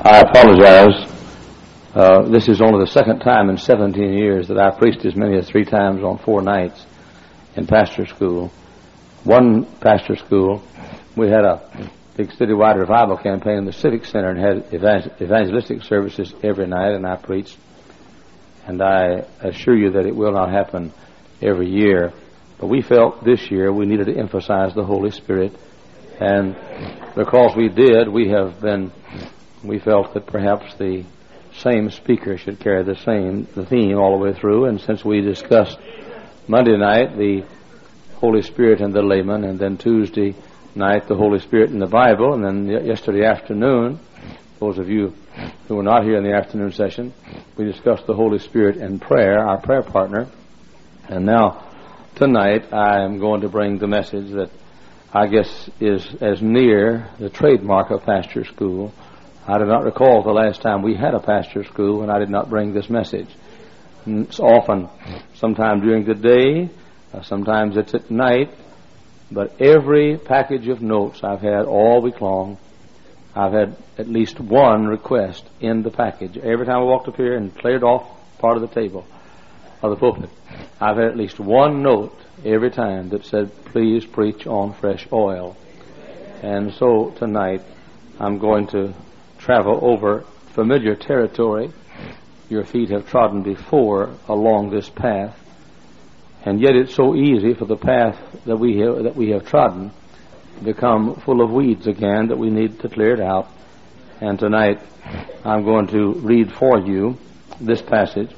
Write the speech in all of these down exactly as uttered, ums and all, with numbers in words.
I apologize. Uh, this is only the second time in seventeen years that I've preached as many as three times on four nights in pastor school. One pastor school, we had a big citywide revival campaign in the Civic Center and had evangel- evangelistic services every night, and I preached. And I assure you that it will not happen every year. But we felt this year we needed to emphasize the Holy Spirit. And because we did, we have been, we felt that perhaps the same speaker should carry the same the theme all the way through. And since we discussed Monday night the Holy Spirit and the layman, and then Tuesday night the Holy Spirit and the Bible, and then yesterday afternoon, those of you who were not here in the afternoon session, we discussed the Holy Spirit and prayer, our prayer partner. And now tonight I am going to bring the message that I guess is as near the trademark of pastor school. I do not recall the last time we had a pastor school and I did not bring this message. It's often, sometime during the day, uh, sometimes it's at night, but every package of notes I've had all week long, I've had at least one request in the package. Every time I walked up here and cleared off part of the table of the pulpit, I've had at least one note every time that said, please preach on fresh oil. And so tonight I'm going to travel over familiar territory your feet have trodden before along this path, and yet it's so easy for the path that we have, that we have trodden become full of weeds again that we need to clear it out. And tonight I'm going to read for you this passage.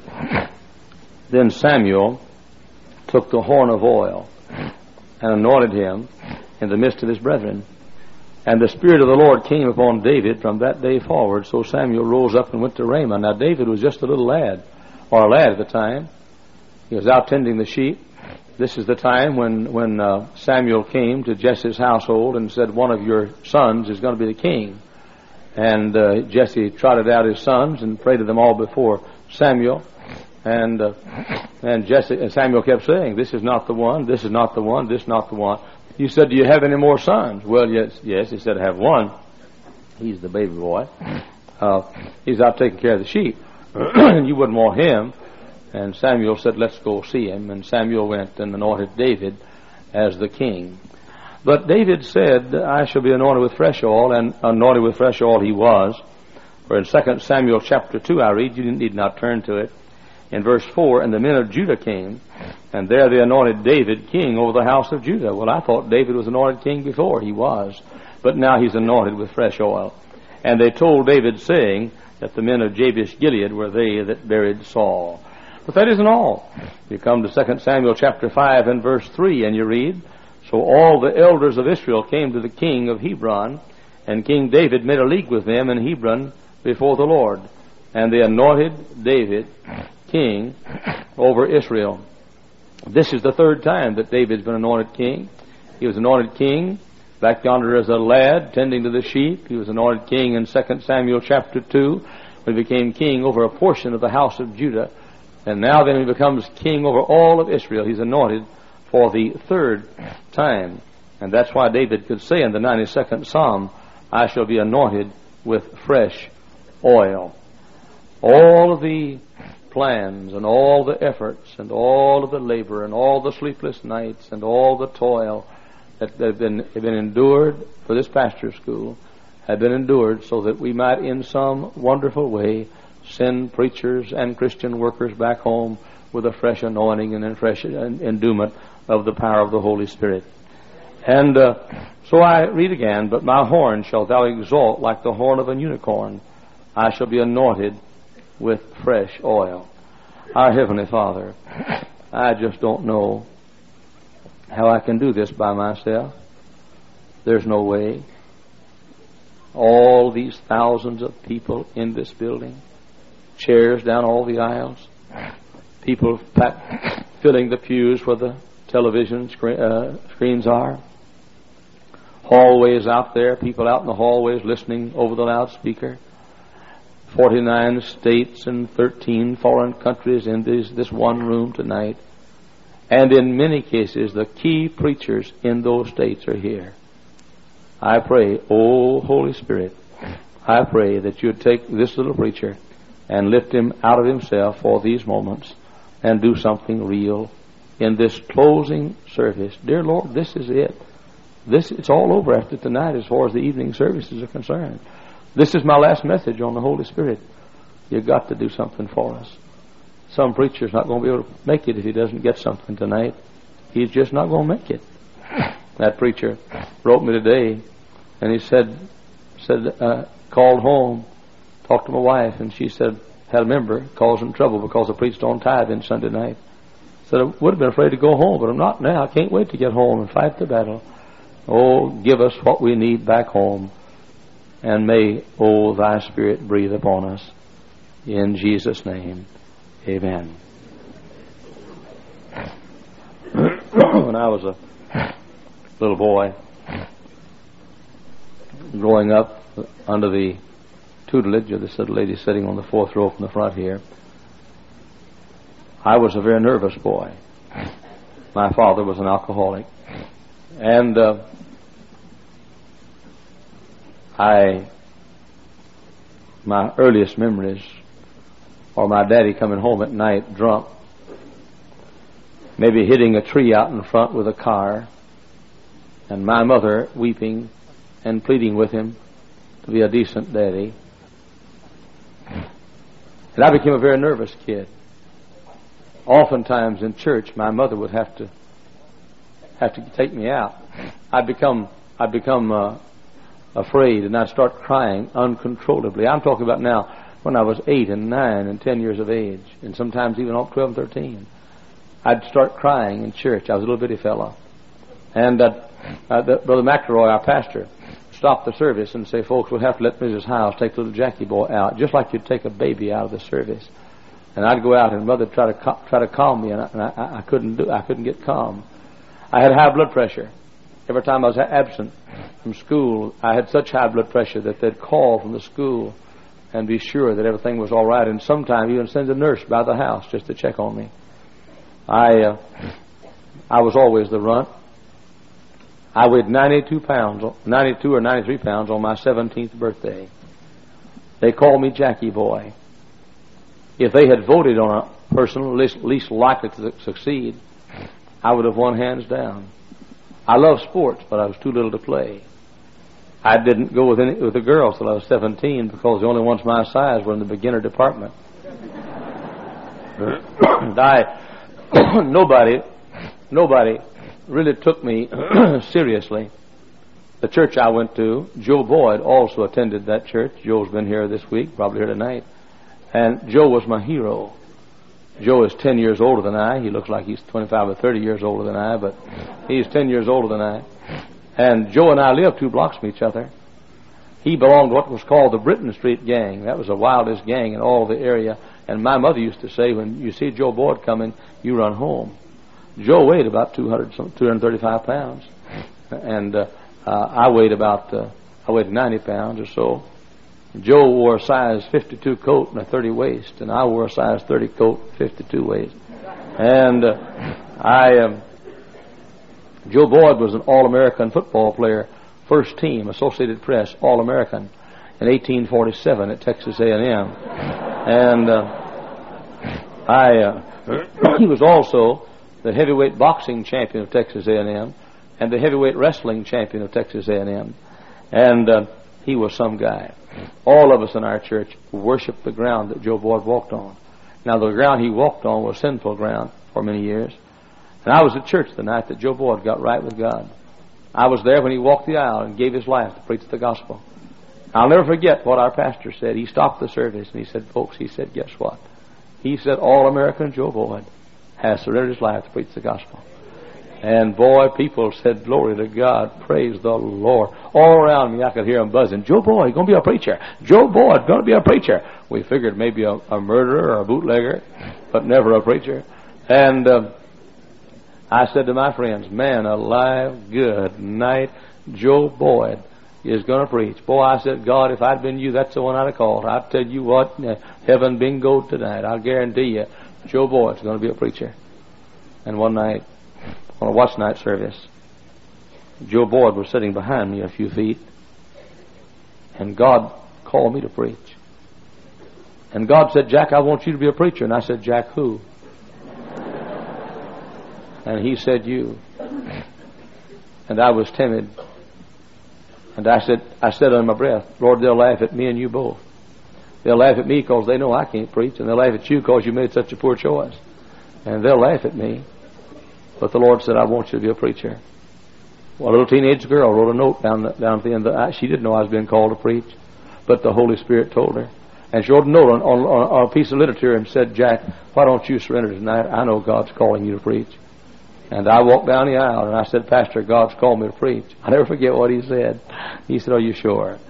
Then Samuel took the horn of oil and anointed him in the midst of his brethren. And the Spirit of the Lord came upon David from that day forward. So Samuel rose up and went to Ramah. Now David was just a little lad, or a lad at the time. He was out tending the sheep. This is the time when, when uh, Samuel came to Jesse's household and said, one of your sons is going to be the king. And uh, Jesse trotted out his sons and paraded them all before Samuel. And uh, and Jesse and Samuel kept saying, this is not the one, this is not the one, this is not the one. He said, do you have any more sons? Well, yes, yes. He said, I have one. He's the baby boy. Uh, he's out taking care of the sheep. You wouldn't want him. And Samuel said, let's go see him. And Samuel went and anointed David as the king. But David said, I shall be anointed with fresh oil, and anointed with fresh oil he was. For in Second Samuel chapter two I read, you need not turn to it, in verse four, and the men of Judah came, and there they anointed David king over the house of Judah. Well, I thought David was anointed king before. He was. But now he's anointed with fresh oil. And they told David, saying that the men of Jabesh Gilead were they that buried Saul. But that isn't all. You come to Second Samuel chapter five and verse three, and you read, so all the elders of Israel came to the king of Hebron, and King David made a league with them in Hebron before the Lord. And they anointed David king over Israel. This is the third time that David's been anointed king. He was anointed king back yonder as a lad tending to the sheep. He was anointed king in Second Samuel chapter two when he became king over a portion of the house of Judah. And now then he becomes king over all of Israel. He's anointed for the third time. And that's why David could say in the ninety-second Psalm, I shall be anointed with fresh oil. All of the plans and all the efforts and all of the labor and all the sleepless nights and all the toil that have been, have been endured for this pastor school have been endured so that we might in some wonderful way send preachers and Christian workers back home with a fresh anointing and a fresh endowment of the power of the Holy Spirit. And uh, so I read again, but my horn shalt thou exalt like the horn of an unicorn. I shall be anointed with fresh oil. Our Heavenly Father, I just don't know how I can do this by myself. There's no way. All these thousands of people in this building, chairs down all the aisles, people pack, filling the pews where the television screen, uh, screens are, hallways out there, people out in the hallways listening over the loudspeaker, forty-nine states and thirteen foreign countries in this, this one room tonight. And in many cases, the key preachers in those states are here. I pray, oh Holy Spirit, I pray that you'd take this little preacher and lift him out of himself for these moments and do something real in this closing service. Dear Lord, this is it. This it's all over after tonight as far as the evening services are concerned. This is my last message on the Holy Spirit. You've got to do something for us. Some preacher's not going to be able to make it if he doesn't get something tonight. He's just not going to make it. That preacher wrote me today, and he said, said uh, called home, talked to my wife, and she said, had a member caused him trouble because I preached on tithing Sunday night. Said I would have been afraid to go home, but I'm not now. I can't wait to get home and fight the battle. Oh, give us what we need back home, and may, oh, thy Spirit breathe upon us. In Jesus' name, amen. When I was a little boy, growing up under the tutelage of this little lady sitting on the fourth row from the front here, I was a very nervous boy. My father was an alcoholic, and uh, I, my earliest memories are my daddy coming home at night drunk, maybe hitting a tree out in front with a car, and my mother weeping and pleading with him to be a decent daddy. And I became a very nervous kid. Oftentimes in church, my mother would have to have to take me out. I'd become I'd become uh, afraid, and I'd start crying uncontrollably. I'm talking about now when I was eight and nine and ten years of age, and sometimes even up twelve and thirteen. I'd start crying in church. I was a little bitty fellow, and uh, uh, the, Brother McElroy, our pastor, stopped the service and say, "Folks, we'll have to let Missus Hiles take little Jackie boy out, just like you'd take a baby out of the service." And I'd go out, and Mother would try to cal- try to calm me, and, I, and I, I couldn't do. I couldn't get calm. I had high blood pressure. Every time I was absent from school, I had such high blood pressure that they'd call from the school and be sure that everything was all right, and sometimes even send a nurse by the house just to check on me. I uh, I was always the runt. I weighed ninety-two pounds, ninety-two or ninety-three pounds on my seventeenth birthday. They called me Jackie Boy. If they had voted on a person least, least likely to succeed, I would have won hands down. I love sports, but I was too little to play. I didn't go with any with the girls till I was seventeen because the only ones my size were in the beginner department. And I, nobody, nobody really took me seriously. The church I went to, Joe Boyd also attended that church. Joe's been here this week, probably here tonight. And Joe was my hero. Joe is ten years older than I. He looks like he's twenty-five or thirty years older than I, but he's ten years older than I. And Joe and I lived two blocks from each other. He belonged to what was called the Britton Street Gang. That was the wildest gang in all the area. And my mother used to say, when you see Joe Boyd coming, you run home. Joe weighed about two hundred, two hundred thirty-five pounds. And uh, uh, I weighed about, uh, I weighed ninety pounds or so. Joe wore a size fifty-two coat and a thirty waist, and I wore a size thirty coat, fifty-two waist. And uh, I, um, Joe Boyd was an All-American football player, first team, Associated Press, All-American, in eighteen forty-seven at Texas A and M. And uh, I, uh, he was also the heavyweight boxing champion of Texas A and M and the heavyweight wrestling champion of Texas A and M. And uh, he was some guy. All of us in our church worshiped the ground that Joe Boyd walked on. Now, the ground he walked on was sinful ground for many years. And I was at church the night that Joe Boyd got right with God. I was there when he walked the aisle and gave his life to preach the gospel. I'll never forget what our pastor said. He stopped the service and he said, "Folks," he said, "guess what?" He said, "All-American Joe Boyd has surrendered his life to preach the gospel." And boy, people said, "Glory to God, praise the Lord." All around me, I could hear them buzzing. "Joe Boyd, going to be a preacher. Joe Boyd, going to be a preacher." We figured maybe a, a murderer or a bootlegger, but never a preacher. And uh, I said to my friends, "Man alive, good night, Joe Boyd is going to preach." Boy, I said, "God, if I'd been you, that's the one I'd have called. I'd tell you what, heaven bingo tonight. I'll guarantee you, Joe Boyd's going to be a preacher." And one night, on a watch night service, Joe Boyd was sitting behind me a few feet, and God called me to preach. And God said, Jack, I want you to be a preacher. And I said, Jack, who? And he said, you. And I was timid. And I said, I said under my breath, Lord, they'll laugh at me and you both. They'll laugh at me because they know I can't preach, and they'll laugh at you because you made such a poor choice. And they'll laugh at me. But the Lord said, I want you to be a preacher. Well, a little teenage girl wrote a note down the, down at the end of the eye. She didn't know I was being called to preach, but the Holy Spirit told her. And she wrote a note on, on, on a piece of literature and said, Jack, why don't you surrender tonight? I know God's calling you to preach. And I walked down the aisle and I said, Pastor, God's called me to preach. I'll never forget what he said. He said, are you sure?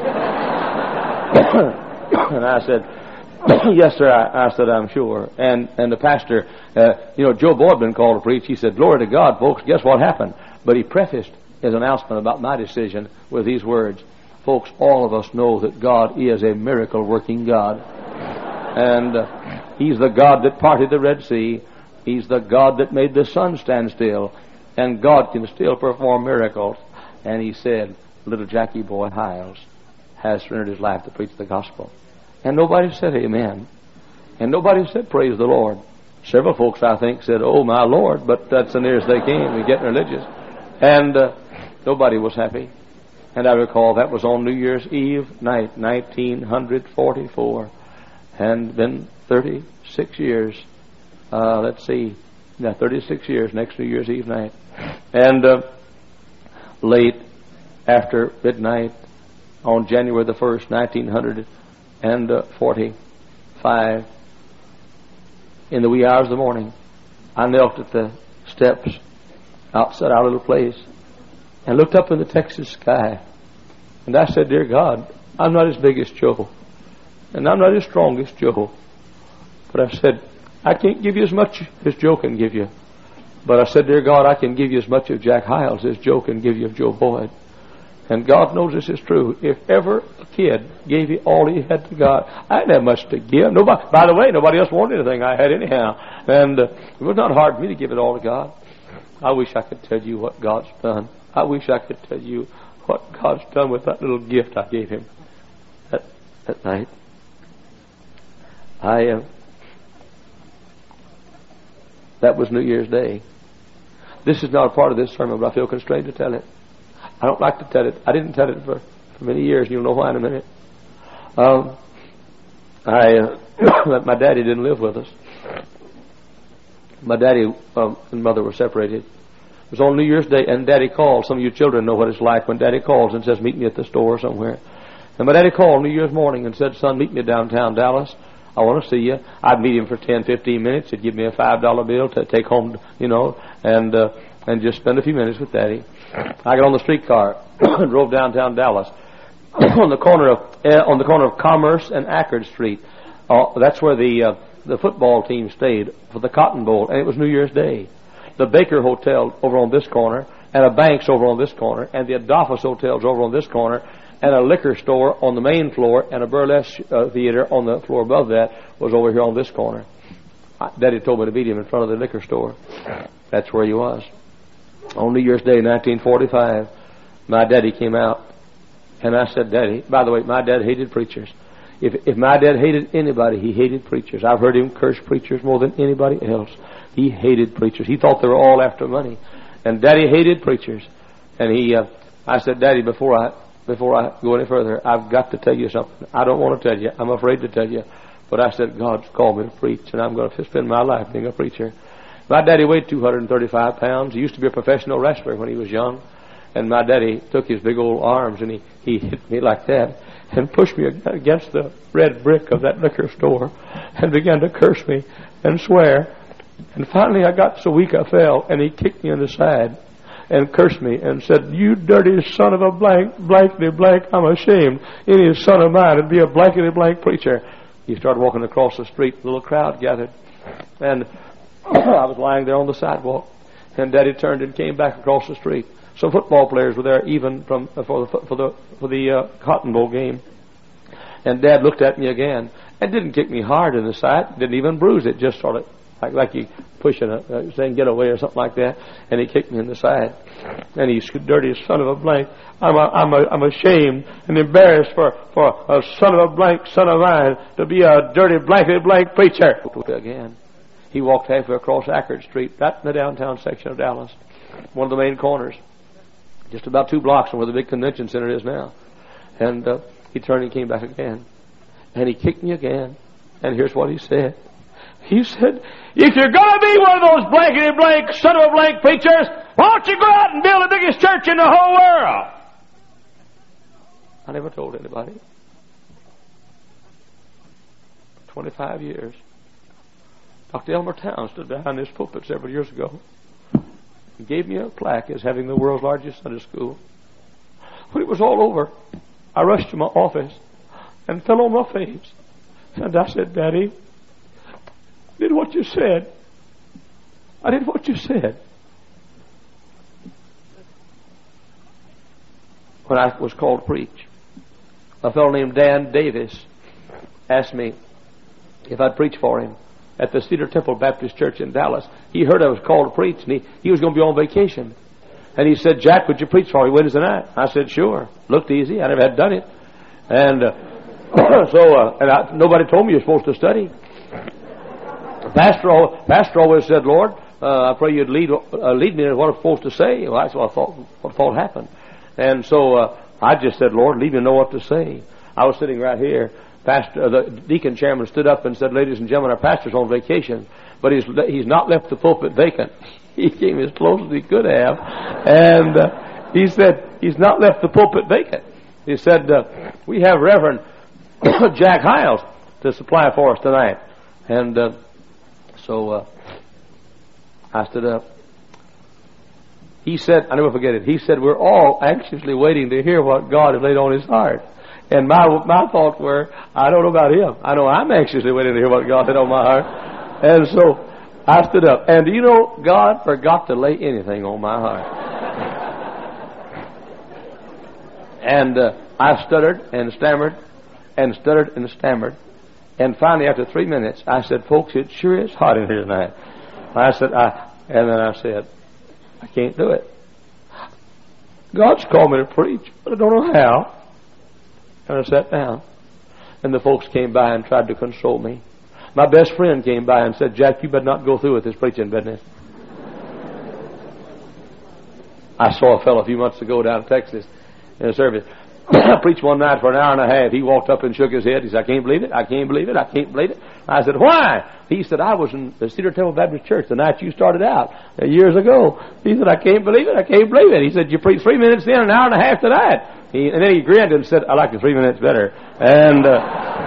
And I said, yes, sir. I, I said, I'm sure. And and the pastor, uh, you know, Joe Boyd had been called to preach. He said, glory to God, folks. Guess what happened? But he prefaced his announcement about my decision with these words. Folks, all of us know that God is a miracle-working God. And uh, he's the God that parted the Red Sea. He's the God that made the sun stand still. And God can still perform miracles. And he said, little Jackie Boy Hiles has surrendered his life to preach the gospel. And nobody said amen. And nobody said praise the Lord. Several folks, I think, said, oh, my Lord, but that's the nearest they came to getting religious. And uh, nobody was happy. And I recall that was on New Year's Eve night, nineteen forty-four. And been thirty-six years. Uh, let's see. Yeah, thirty-six years next New Year's Eve night. And uh, late after midnight on January the first, nineteen forty-five, in the wee hours of the morning, I knelt at the steps outside our little place and looked up in the Texas sky. And I said, dear God, I'm not as big as Joe, and I'm not as strong as Joe. But I said, I can't give you as much as Joe can give you. But I said, dear God, I can give you as much of Jack Hiles as Joe can give you of Joe Boyd. And God knows this is true. If ever a kid gave you all he had to God, I didn't have much to give. Nobody, by the way, nobody else wanted anything I had anyhow. And uh, it was not hard for me to give it all to God. I wish I could tell you what God's done. I wish I could tell you what God's done with that little gift I gave him that, that night. I uh, that was New Year's Day. This is not a part of this sermon, but I feel constrained to tell it. I don't like to tell it. I didn't tell it for, for many years. You'll know why in a minute. Um, I uh, my daddy didn't live with us. My daddy um, and mother were separated. It was on New Year's Day, and Daddy called. Some of you children know what it's like when Daddy calls and says, meet me at the store somewhere. And my daddy called New Year's morning and said, son, meet me downtown Dallas. I want to see you. I'd meet him for ten, fifteen minutes. He'd give me a five dollar bill to take home, you know, and uh, and just spend a few minutes with Daddy. I got on the streetcar and drove downtown Dallas on the corner of uh, on the corner of Commerce and Ackerd Street. Uh, that's where the uh, the football team stayed for the Cotton Bowl, and it was New Year's Day. The Baker Hotel over on this corner, and a Banks over on this corner, and the Adolphus Hotels over on this corner, and a liquor store on the main floor, and a burlesque uh, theater on the floor above that was over here on this corner. Daddy told me to meet him in front of the liquor store. That's where he was. On New Year's Day, nineteen forty-five, my daddy came out, and I said, Daddy, by the way, my dad hated preachers. If if my dad hated anybody, he hated preachers. I've heard him curse preachers more than anybody else. He hated preachers. He thought they were all after money. And Daddy hated preachers. And he, uh, I said, Daddy, before I before I go any further, I've got to tell you something. I don't want to tell you. I'm afraid to tell you. But I said, God's called me to preach, and I'm going to spend my life being a preacher. My daddy weighed two hundred thirty-five pounds. He used to be a professional wrestler when he was young. And my daddy took his big old arms and he, he hit me like that and pushed me against the red brick of that liquor store and began to curse me and swear. And finally I got so weak I fell, and he kicked me in the side and cursed me and said, you dirty son of a blank, blankety blank, I'm ashamed any son of mine would be a blankety blank preacher. He started walking across the street. A little crowd gathered. And I was lying there on the sidewalk, and Daddy turned and came back across the street. Some football players were there, even from uh, for the for the for the uh, Cotton Bowl game. And Dad looked at me again and didn't kick me hard in the side, didn't even bruise it. Just sort of, like like you pushing a uh, saying get away or something like that, and he kicked me in the side. And he's dirty son of a blank. I'm a, I'm a, I'm ashamed and embarrassed for for a son of a blank son of mine to be a dirty blankety blank preacher. Again, he walked halfway across Ackerd Street, right in the downtown section of Dallas, one of the main corners, just about two blocks from where the big convention center is now. And uh, he turned and came back again, and he kicked me again. And here's what he said. He said, if you're going to be one of those blankety blank son of a blank preachers, why don't you go out and build the biggest church in the whole world? I never told anybody. twenty-five years. Doctor Elmer Towns stood behind this pulpit several years ago. He gave me a plaque as having the world's largest Sunday school. When it was all over, I rushed to my office and fell on my face. And I said, Daddy, I did what you said. I did what you said. When I was called to preach, a fellow named Dan Davis asked me if I'd preach for him at the Cedar Temple Baptist Church in Dallas. He heard I was called to preach, and he, he was going to be on vacation. And he said, Jack, would you preach for me Wednesday night? I said, sure. Looked easy. I never had done it. And uh, so, uh, and I, nobody told me you're supposed to study. Pastor, Pastor always said, Lord, uh, I pray you'd lead uh, lead me in what I'm supposed to say. Well, that's what I thought, what I thought happened. And so uh, I just said, Lord, lead me to know what to say. I was sitting right here. Pastor, uh, the deacon chairman stood up and said, ladies and gentlemen, our pastor's on vacation, but he's he's not left the pulpit vacant. He came as close as he could have, and uh, he said, he's not left the pulpit vacant. He said, uh, we have Reverend Jack Hiles to supply for us tonight. And uh, so uh, I stood up. He said, I never forget it, he said, we're all anxiously waiting to hear what God has laid on his heart. And my my thoughts were, I don't know about him. I know I'm anxiously waiting to hear what God laid on my heart. And so I stood up. And do you know, God forgot to lay anything on my heart. And uh, I stuttered and stammered and stuttered and stammered. And finally, after three minutes, I said, folks, it sure is hot in here tonight. I said, I, and then I said, I can't do it. God's called me to preach, but I don't know how. And I sat down. And the folks came by and tried to console me. My best friend came by and said, Jack, you better not go through with this preaching business. I saw a fellow a few months ago down in Texas in a service. I preached one night for an hour and a half. He walked up and shook his head. He said, I can't believe it. I can't believe it. I can't believe it. I said, why? He said, I was in the Cedar Temple Baptist Church the night you started out uh, years ago. He said, I can't believe it. I can't believe it. He said, you preached three minutes then, an hour and a half tonight. He, and then he grinned and said, I like the three minutes better. And, uh,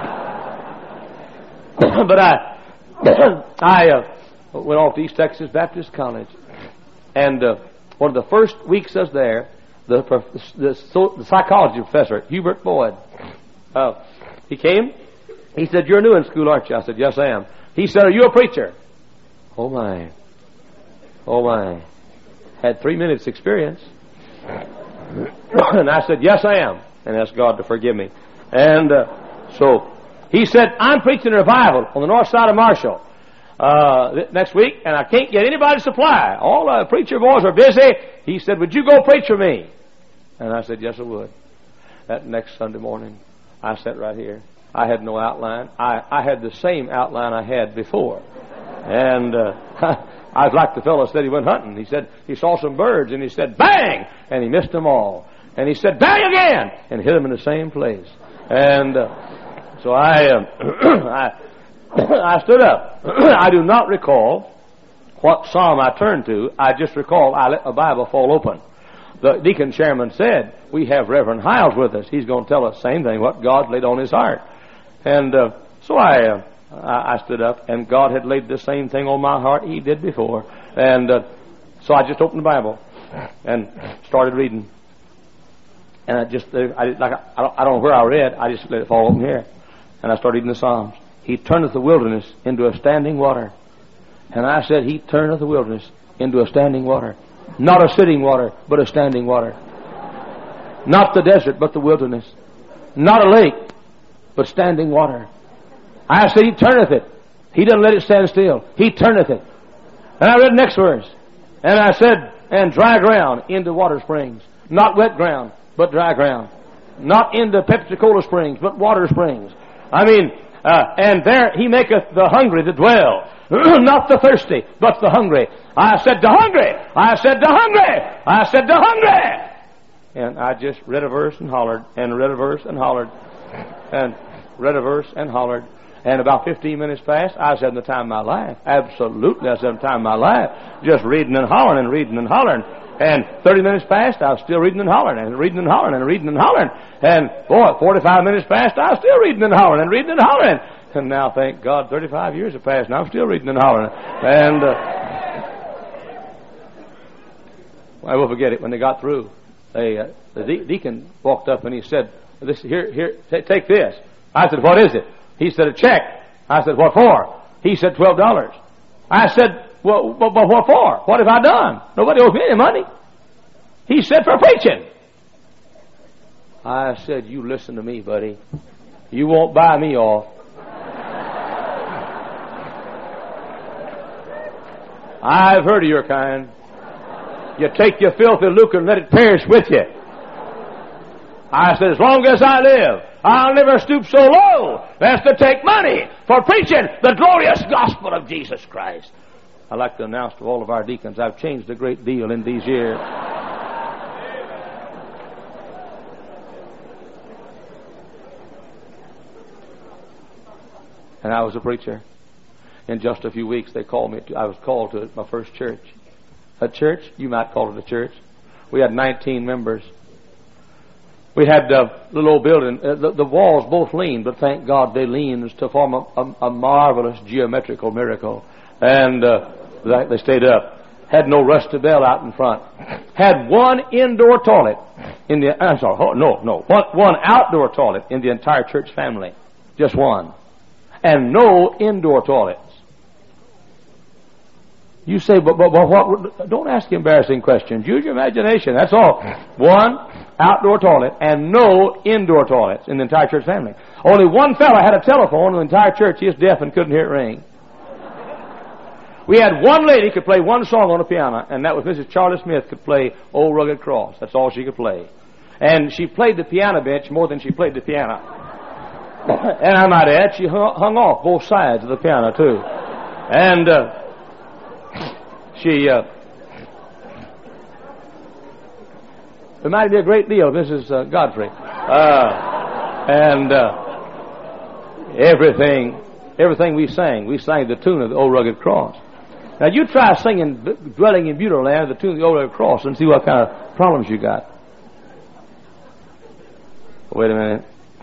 but I, I uh, went off to East Texas Baptist College. And uh, one of the first weeks I was there, the, the, the psychology professor, Hubert Boyd, uh, he came. He said, you're new in school, aren't you? I said, yes, I am. He said, are you a preacher? Oh, my. Oh, my. Had three minutes experience. And I said, yes, I am. And asked God to forgive me. And uh, so he said, I'm preaching a revival on the north side of Marshall uh, next week, and I can't get anybody to supply. All the preacher boys are busy. He said, would you go preach for me? And I said, yes, I would. That next Sunday morning, I sat right here. I had no outline. I, I had the same outline I had before. And uh, I was like the fellow said he went hunting. He said he saw some birds, and he said, bang! And he missed them all. And he said, bang again! And hit them in the same place. And uh, so I, uh, I, I stood up. I do not recall what psalm I turned to. I just recall I let the Bible fall open. The deacon chairman said, we have Reverend Hiles with us. He's going to tell us the same thing, what God laid on his heart. And uh, so I, uh, I I stood up, and God had laid the same thing on my heart he did before. And uh, so I just opened the Bible and started reading. And I just, I, like, I, don't, I don't know where I read. I just let it fall open here. And I started reading the Psalms. He turneth the wilderness into a standing water. And I said, he turneth the wilderness into a standing water. Not a sitting water, but a standing water. Not the desert, but the wilderness. Not a lake, but standing water. I said, he turneth it. He doesn't let it stand still. He turneth it. And I read the next verse. And I said, and dry ground into water springs. Not wet ground, but dry ground. Not into Pepsi-Cola springs, but water springs. I mean, uh, and there he maketh the hungry to dwell. Not the thirsty, but the hungry. I said the hungry. I said the hungry. I said the hungry. And I just read a verse and hollered, and read a verse and hollered, and read a verse and hollered. And about fifteen minutes passed, I was having the time of my life. Absolutely, I was having the time of my life. Just reading and hollering and reading and hollering. And thirty minutes passed, I was still reading and hollering and reading and hollering and reading and hollering. And, boy, forty-five minutes passed, I was still reading and hollering and reading and hollering. And now, thank God, thirty-five years have passed, and I'm still reading and hollering. And uh, I will forget it. When they got through, they, uh, the de- deacon walked up and he said, "This here, here, t- take this." I said, "What is it?" He said, "A check." I said, "What for?" He said, twelve dollars. I said, well, but, but what for? What have I done? Nobody owes me any money. He said, "For preaching." I said, "You listen to me, buddy. You won't buy me off. I've heard of your kind. You take your filthy lucre and let it perish with you." I said, "As long as I live, I'll never stoop so low as to take money for preaching the glorious gospel of Jesus Christ." I'd like to announce to all of our deacons, I've changed a great deal in these years. And I was a preacher. In just a few weeks, they called me. To, I was called to my first church. A church? You might call it a church. We had nineteen members. We had a little old building. Uh, the, the walls both leaned, but thank God they leaned to form a, a, a marvelous geometrical miracle. And uh, they stayed up. Had no rusty bell out in front. Had one indoor toilet in the. I'm sorry. Oh, no, no. One, one outdoor toilet in the entire church family. Just one. And no indoor toilets. You say, but, but, but what? Don't ask embarrassing questions. Use your imagination. That's all. One outdoor toilet and no indoor toilets in the entire church family. Only one fellow had a telephone in the entire church. He was deaf and couldn't hear it ring. We had one lady could play one song on the piano, and that was Missus Charlie Smith could play Old Rugged Cross. That's all she could play. And she played the piano bench more than she played the piano. And I might add, she hung, hung off both sides of the piano, too. And uh, she uh, reminded me a great deal of Missus Uh, Godfrey. Uh, and uh, everything, everything we sang, we sang the tune of the Old Rugged Cross. Now, you try singing Dwelling in Beulah Land, the tune of the Old Rugged Cross, and see what kind of problems you got. Wait a minute.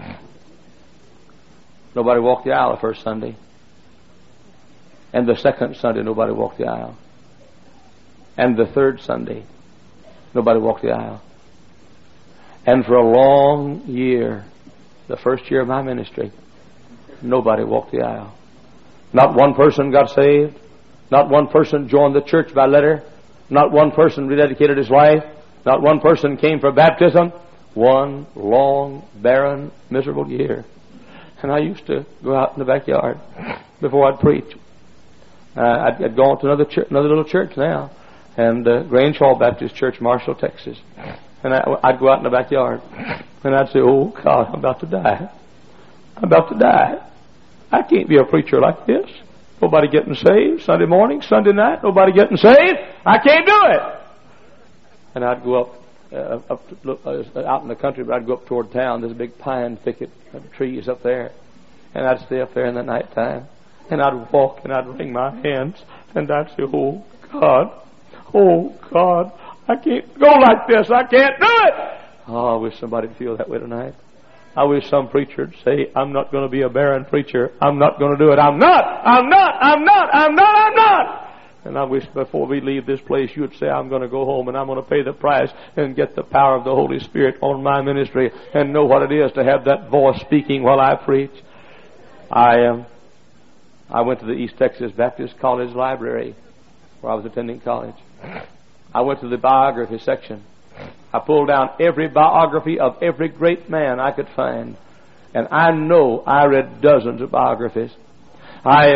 Nobody walked the aisle the first Sunday. And the second Sunday, nobody walked the aisle. And the third Sunday, nobody walked the aisle. And for a long year, the first year of my ministry, nobody walked the aisle. Not one person got saved. Not one person joined the church by letter. Not one person rededicated his life. Not one person came for baptism. One long, barren, miserable year. And I used to go out in the backyard before I'd preach. Uh, I'd, I'd gone to another church, another little church now, and uh, Grange Hall Baptist Church, Marshall, Texas. And I, I'd go out in the backyard, and I'd say, "Oh God, I'm about to die. I'm about to die. I can't be a preacher like this. Nobody getting saved Sunday morning, Sunday night. Nobody getting saved. I can't do it." And I'd go up, uh, up to, look, uh, out in the country, but I'd go up toward town. There's a big pine thicket of trees up there, and I'd stay up there in the night time, and I'd walk and I'd wring my hands, and I'd say, "Oh God, oh God, I can't go like this. I can't do it." Oh, I wish somebody would feel that way tonight. I wish some preacher would say, "I'm not going to be a barren preacher. I'm not going to do it. I'm not. I'm not. I'm not. I'm not. I'm not." And I wish before we leave this place, you would say, "I'm going to go home and I'm going to pay the price and get the power of the Holy Spirit on my ministry and know what it is to have that voice speaking while I preach." I um, I went to the East Texas Baptist College Library where I was attending college. I went to the biography section. I pulled down every biography of every great man I could find. And I know I read dozens of biographies. I uh,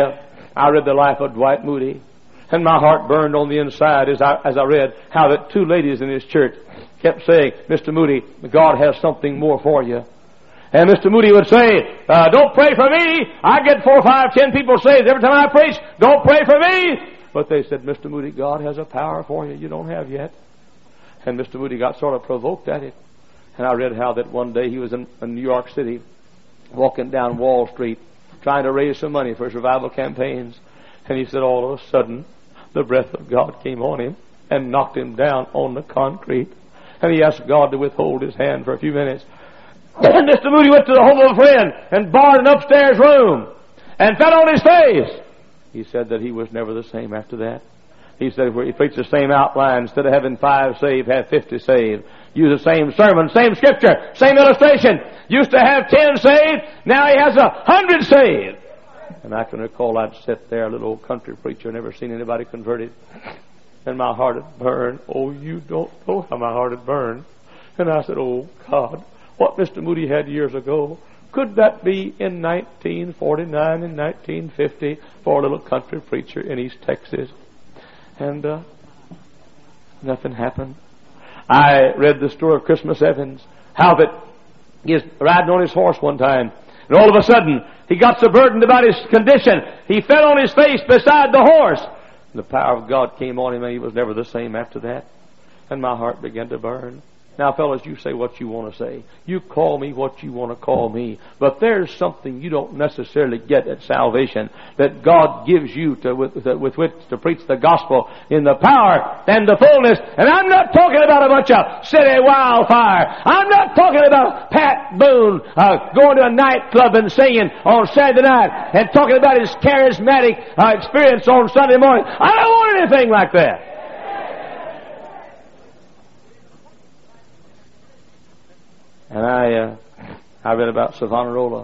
I read the life of Dwight Moody, and my heart burned on the inside as I, as I read how that two ladies in his church kept saying, Mister Moody, God has something more for you. And Mister Moody would say, uh, don't pray for me. I get four, five, ten people saved every time I preach. Don't pray for me. But they said, Mister Moody, God has a power for you you don't have yet. And Mister Moody got sort of provoked at it. And I read how that one day he was in, in New York City, walking down Wall Street, trying to raise some money for his revival campaigns. And he said all of a sudden, the breath of God came on him and knocked him down on the concrete. And he asked God to withhold his hand for a few minutes. And Mister Moody went to the home of a friend and borrowed an upstairs room and fell on his face. He said that he was never the same after that. He said he preached the same outline. Instead of having five saved, had fifty saved. Used the same sermon, same scripture, same illustration. Used to have ten saved. Now he has a hundred saved. And I can recall I'd sit there, a little old country preacher, never seen anybody converted. And my heart had burned. Oh, you don't know how my heart had burned. And I said, oh, God, what Mister Moody had years ago, could that be in nineteen forty-nine and nineteen fifty for a little country preacher in East Texas? And uh, nothing happened. I read the story of Christmas Evans, how that he was riding on his horse one time, and all of a sudden, he got so burdened about his condition, he fell on his face beside the horse. And the power of God came on him, and he was never the same after that. And my heart began to burn. Now, fellas, you say what you want to say. You call me what you want to call me. But there's something you don't necessarily get at salvation that God gives you to, with, with which to preach the gospel in the power and the fullness. And I'm not talking about a bunch of city wildfire. I'm not talking about Pat Boone uh, going to a nightclub and singing on Saturday night and talking about his charismatic uh, experience on Sunday morning. I don't want anything like that. And I uh, I read about Savonarola.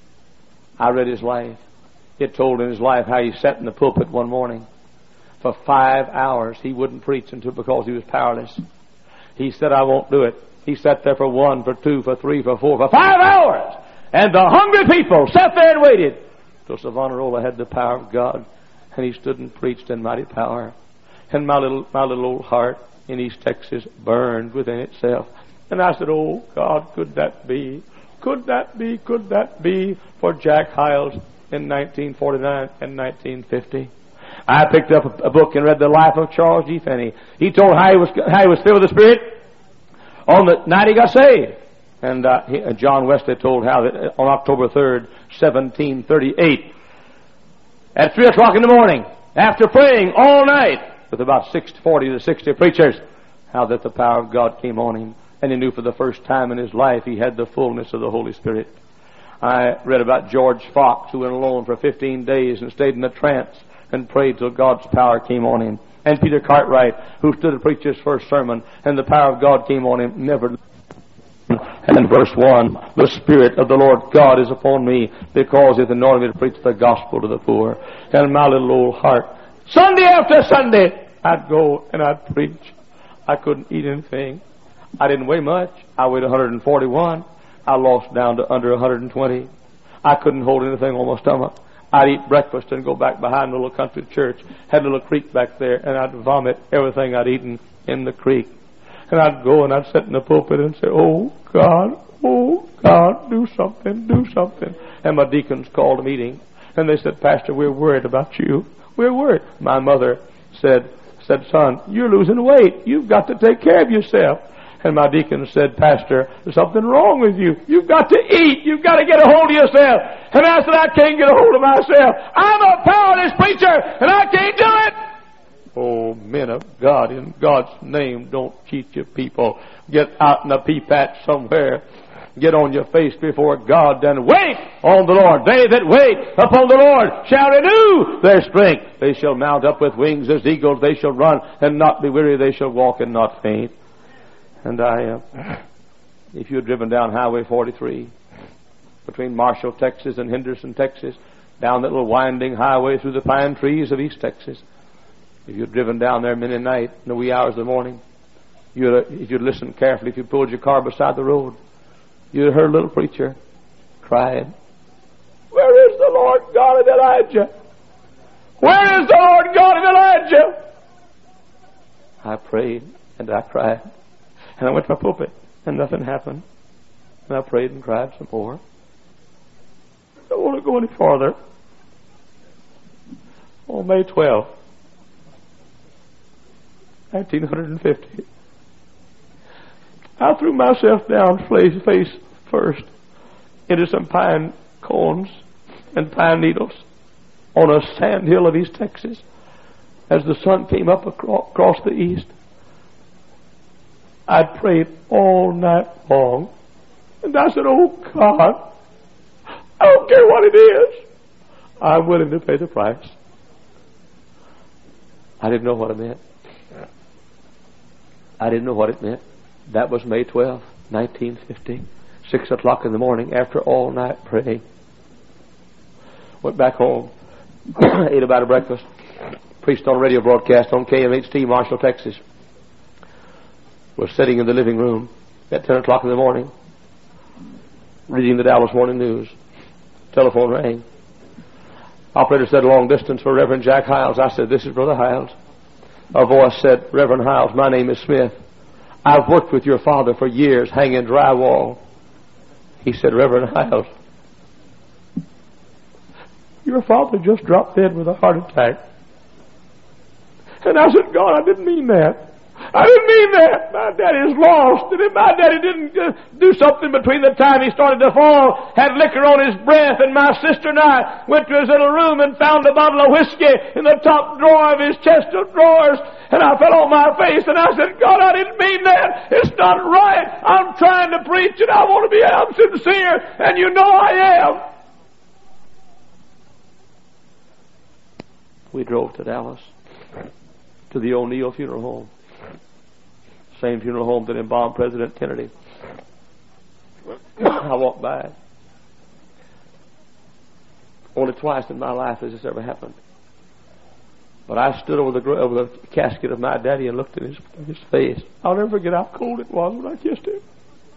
I read his life. It told in his life how he sat in the pulpit one morning. For five hours he wouldn't preach until because he was powerless. He said, I won't do it. He sat there for one, for two, for three, for four, for five hours. And the hungry people sat there and waited till Savonarola had the power of God. And he stood and preached in mighty power. And my little, my little old heart in East Texas burned within itself. And I said, oh, God, could that be? Could that be? Could that be for Jack Hyles in nineteen forty-nine and nineteen fifty? I picked up a, a book and read the life of Charles G. Finney. He told how he was, how he was filled with the Spirit on the night he got saved. And uh, he, uh, John Wesley told how that on October third, seventeen thirty-eight, at three o'clock in the morning, after praying all night with about sixty, forty to sixty preachers, how that the power of God came on him. And he knew for the first time in his life he had the fullness of the Holy Spirit. I read about George Fox, who went alone for fifteen days and stayed in a trance and prayed till God's power came on him. And Peter Cartwright, who stood to preach his first sermon, and the power of God came on him, never. And verse one, the Spirit of the Lord God is upon me, because He hath anointed me to preach the gospel to the poor. And my little old heart, Sunday after Sunday, I'd go and I'd preach. I couldn't eat anything. I didn't weigh much. I weighed one hundred forty-one. I lost down to under one hundred twenty. I couldn't hold anything on my stomach. I'd eat breakfast and go back behind the little country church. Had a little creek back there, and I'd vomit everything I'd eaten in the creek. And I'd go and I'd sit in the pulpit and say, oh, God, oh, God, do something, do something. And my deacons called a meeting, and they said, Pastor, we're worried about you. We're worried. My mother said, said, son, you're losing weight. You've got to take care of yourself. And my deacon said, Pastor, there's something wrong with you. You've got to eat. You've got to get a hold of yourself. And I said, I can't get a hold of myself. I'm a powerless preacher, and I can't do it. Oh, men of God, in God's name, don't cheat your people. Get out in a pea patch somewhere. Get on your face before God, and wait on the Lord. They that wait upon the Lord shall renew their strength. They shall mount up with wings as eagles. They shall run and not be weary. They shall walk and not faint. And I, uh, if you had driven down Highway forty-three between Marshall, Texas and Henderson, Texas, down that little winding highway through the pine trees of East Texas, if you had driven down there many a night in the wee hours of the morning, you'd, uh, if you'd listened carefully, if you pulled your car beside the road, you'd have heard a little preacher crying, where is the Lord God of Elijah? Where is the Lord God of Elijah? I prayed and I cried. And I went to my pulpit and nothing happened. And I prayed and cried some more. I don't want to go any farther. On May twelfth, nineteen fifty, I threw myself down face, face first into some pine cones and pine needles on a sand hill of East Texas as the sun came up across, across the east. I'd prayed all night long, and I said, oh God, I don't care what it is, I'm willing to pay the price. I didn't know what it meant. I didn't know what it meant. That was May twelfth, nineteen fifty, six o'clock in the morning, after all night praying. Went back home, ate about a breakfast, preached on a radio broadcast on K M H T, Marshall, Texas. Was sitting in the living room at ten o'clock in the morning, reading the Dallas Morning News. Telephone rang. Operator said, long distance for Reverend Jack Hiles. I said, this is Brother Hiles. A voice said, Reverend Hiles, my name is Smith. I've worked with your father for years hanging drywall. He said, Reverend Hiles, your father just dropped dead with a heart attack. And I said, God, I didn't mean that. I didn't mean that. My daddy's lost. And if my daddy didn't uh, do something between the time he started to fall, had liquor on his breath, and my sister and I went to his little room and found a bottle of whiskey in the top drawer of his chest of drawers, and I fell on my face and I said, God, I didn't mean that. It's not right. I'm trying to preach and I want to be, I'm sincere, and you know I am. We drove to Dallas, to the O'Neill Funeral Home. Same funeral home that embalmed President Kennedy. I walked by. Only twice in my life has this ever happened. But I stood over the over the casket of my daddy and looked at his, his face. I'll never forget how cold it was when I kissed him.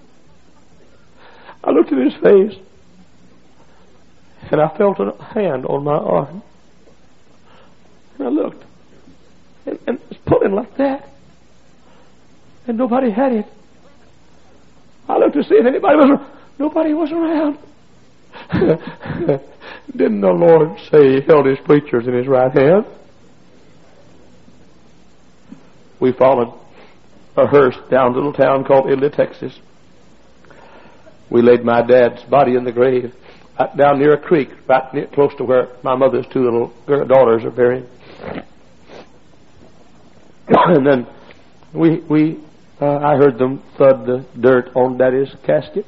I looked at his face, and I felt a hand on my arm. And I looked, and, and it was pulling like that. And nobody had it. I looked to see if anybody was around. Nobody was around. Didn't the Lord say he held his preachers in his right hand? We followed a hearse down to a little town called Italy, Texas. We laid my dad's body in the grave right down near a creek, right near, close to where my mother's two little daughters are buried. And then we we uh, I heard them thud the dirt on Daddy's casket.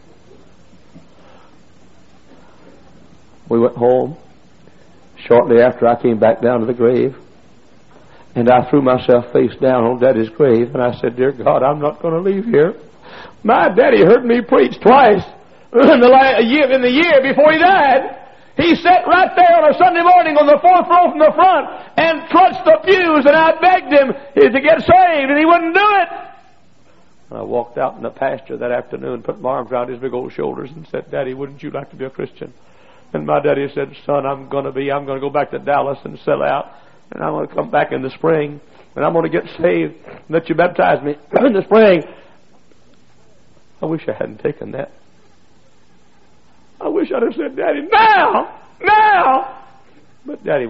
We went home. Shortly after, I came back down to the grave, and I threw myself face down on Daddy's grave, and I said, Dear God, I'm not going to leave here. My daddy heard me preach twice in the, la- year, in the year before he died. He sat right there on a Sunday morning on the fourth row from the front and trudged the pews, and I begged him to get saved, and he wouldn't do it. And I walked out in the pasture that afternoon, put my arms around his big old shoulders and said, Daddy, wouldn't you like to be a Christian? And my daddy said, Son, I'm going to be. I'm going to go back to Dallas and sell out, and I'm going to come back in the spring, and I'm going to get saved and let you baptize me in the spring. I wish I hadn't taken that. I wish I'd have said, Daddy, now! Now! But Daddy...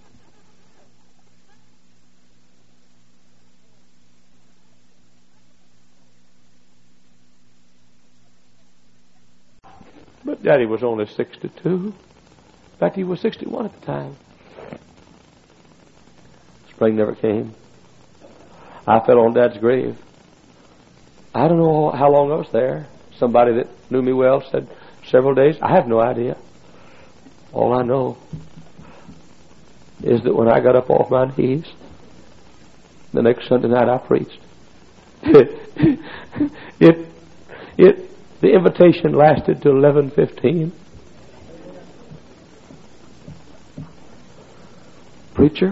But Daddy was only sixty-two. In fact, he was sixty-one at the time. Spring never came. I fell on Dad's grave. I don't know how long I was there. Somebody that knew me well said several days. I have no idea. All I know is that when I got up off my knees, the next Sunday night I preached. it, it, the invitation lasted till eleven fifteen. Preacher,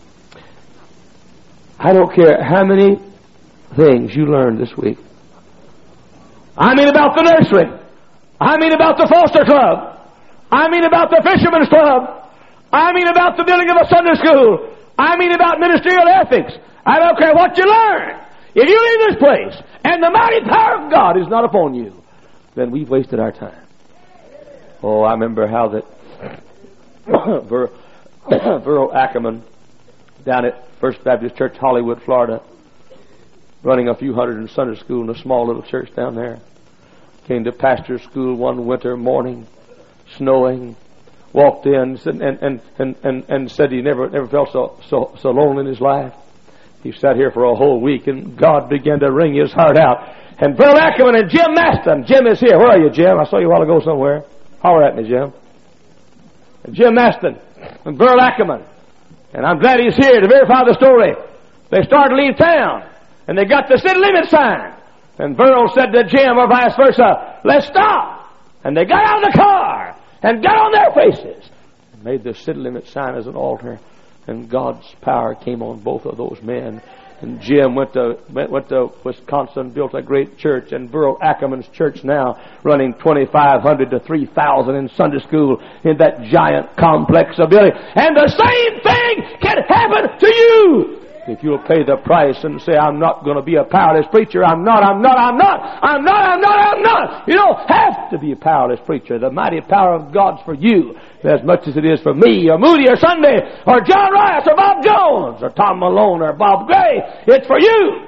I don't care how many things you learned this week. I mean about the nursery. I mean about the foster club. I mean about the fisherman's club. I mean about the building of a Sunday school. I mean about ministerial ethics. I don't care what you learn. If you leave this place and the mighty power of God is not upon you, then we've wasted our time. Oh, I remember how that Ver, Verl Ackerman down at First Baptist Church, Hollywood, Florida, running a few hundred in Sunday school in a small little church down there, came to pastor's school one winter morning, snowing, walked in and and and and, and said he never never felt so so so lonely in his life. He sat here for a whole week, and God began to wring his heart out. And Verl Ackerman and Jim Maston. Jim is here. Where are you, Jim? I saw you a while ago somewhere. Holler at me, Jim. And Jim Maston and Verl Ackerman. And I'm glad he's here to verify the story. They started to leave town, and they got the city limit sign. And Verl said to Jim, or vice versa, let's stop. And they got out of the car and got on their faces and made the city limit sign as an altar. And God's power came on both of those men. And Jim went to went, went to Wisconsin, built a great church, and Verl Ackerman's church now running twenty-five hundred to three thousand in Sunday school in that giant complex of building. And the same thing can happen to you if you'll pay the price and say, I'm not going to be a powerless preacher. I'm not, I'm not, I'm not, I'm not, I'm not, I'm not. You don't have to be a powerless preacher. The mighty power of God's for you as much as it is for me or Moody or Sunday or John Rice or Bob Jones or Tom Malone or Bob Gray. It's for you.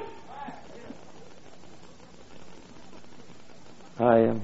I am. Um,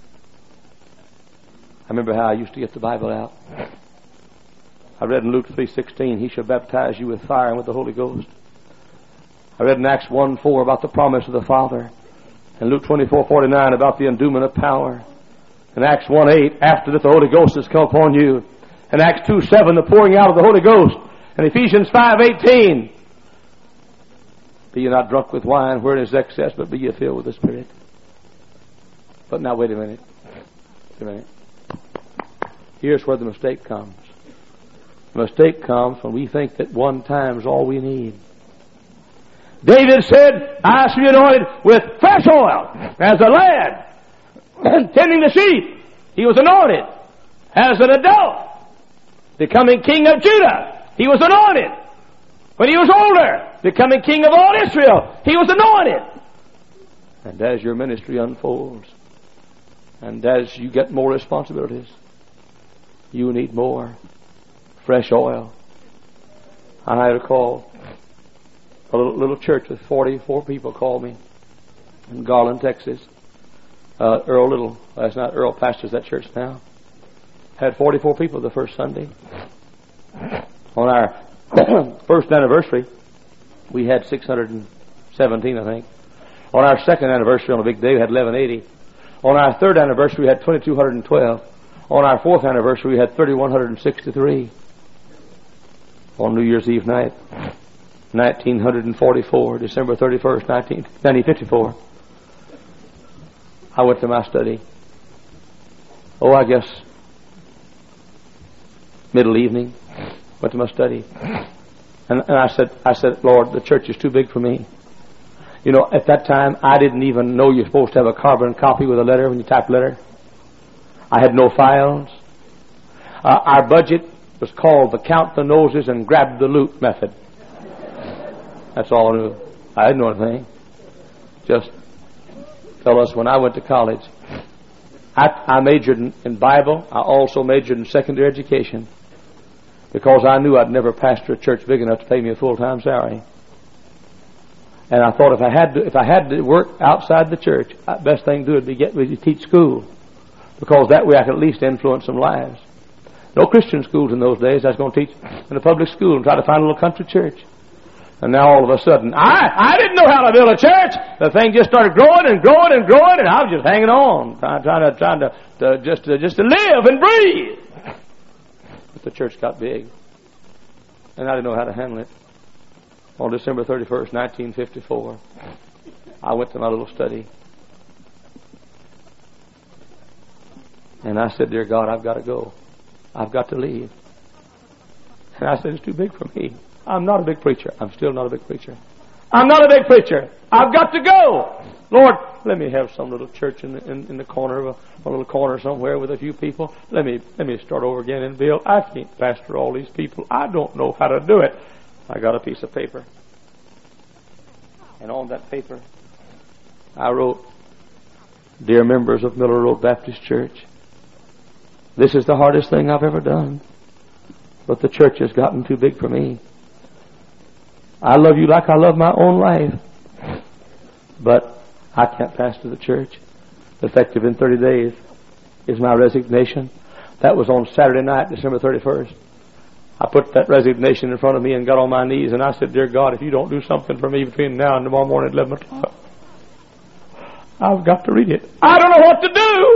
I remember how I used to get the Bible out. I read in Luke three sixteen, he shall baptize you with fire and with the Holy Ghost. I read in Acts one four about the promise of the Father. And Luke twenty-four forty-nine about the endowment of power. And Acts one eight, after that the Holy Ghost has come upon you. And Acts two seven, the pouring out of the Holy Ghost. And Ephesians five eighteen, be ye not drunk with wine wherein is excess, but be ye filled with the Spirit. But now wait a minute. Wait a minute. Here's where the mistake comes. The mistake comes when we think that one time is all we need. David said, I shall be anointed with fresh oil as a lad tending the sheep. He was anointed as an adult, becoming king of Judah. He was anointed. When he was older, becoming king of all Israel, he was anointed. And as your ministry unfolds, and as you get more responsibilities, you need more fresh oil. I had a call. A little, little church with forty-four people called me in Garland, Texas. Uh, Earl Little, last night, Earl pastors that church now. Had forty-four people the first Sunday. On our first anniversary, we had six hundred seventeen, I think. On our second anniversary, on a big day, we had eleven eighty. On our third anniversary, we had twenty-two twelve. On our fourth anniversary, we had thirty-one sixty-three. On New Year's Eve night, nineteen forty-four, December thirty-first, nineteen fifty-four, I went to my study. Oh, I guess middle evening, went to my study, and, and I said, I said, Lord, the church is too big for me. You know, at that time, I didn't even know you're supposed to have a carbon copy with a letter when you type a letter. I had no files. Uh, our budget was called the count the noses and grab the loot method. That's all I knew. I didn't know anything. Just tell us when I went to college. I, I majored in, in Bible. I also majored in secondary education because I knew I'd never pastor a church big enough to pay me a full-time salary. And I thought if I had to, if I had to work outside the church, the best thing to do would be get me to teach school, because that way I could at least influence some lives. No Christian schools in those days. I was going to teach in a public school and try to find a little country church. And now all of a sudden, I, I didn't know how to build a church. The thing just started growing and growing and growing, and I was just hanging on, trying, trying to, trying to, to just to, just to live and breathe. But the church got big, and I didn't know how to handle it. On December thirty-first, nineteen fifty-four, I went to my little study, and I said, "Dear God, I've got to go. I've got to leave." And I said, "It's too big for me. I'm not a big preacher. I'm still not a big preacher. I'm not a big preacher. I've got to go. Lord, let me have some little church in the, in, in the corner of a, a little corner somewhere with a few people. Let me let me start over again and build. I can't pastor all these people. I don't know how to do it. I got a piece of paper, and on that paper, I wrote, "Dear members of Miller Road Baptist Church, this is the hardest thing I've ever done, but the church has gotten too big for me. I love you like I love my own life, but I can't pastor the church. Effective in thirty days is my resignation." That was on Saturday night, December thirty-first. I put that resignation in front of me and got on my knees, and I said, "Dear God, if you don't do something for me between now and tomorrow morning at eleven o'clock, I've got to read it. I don't know what to do."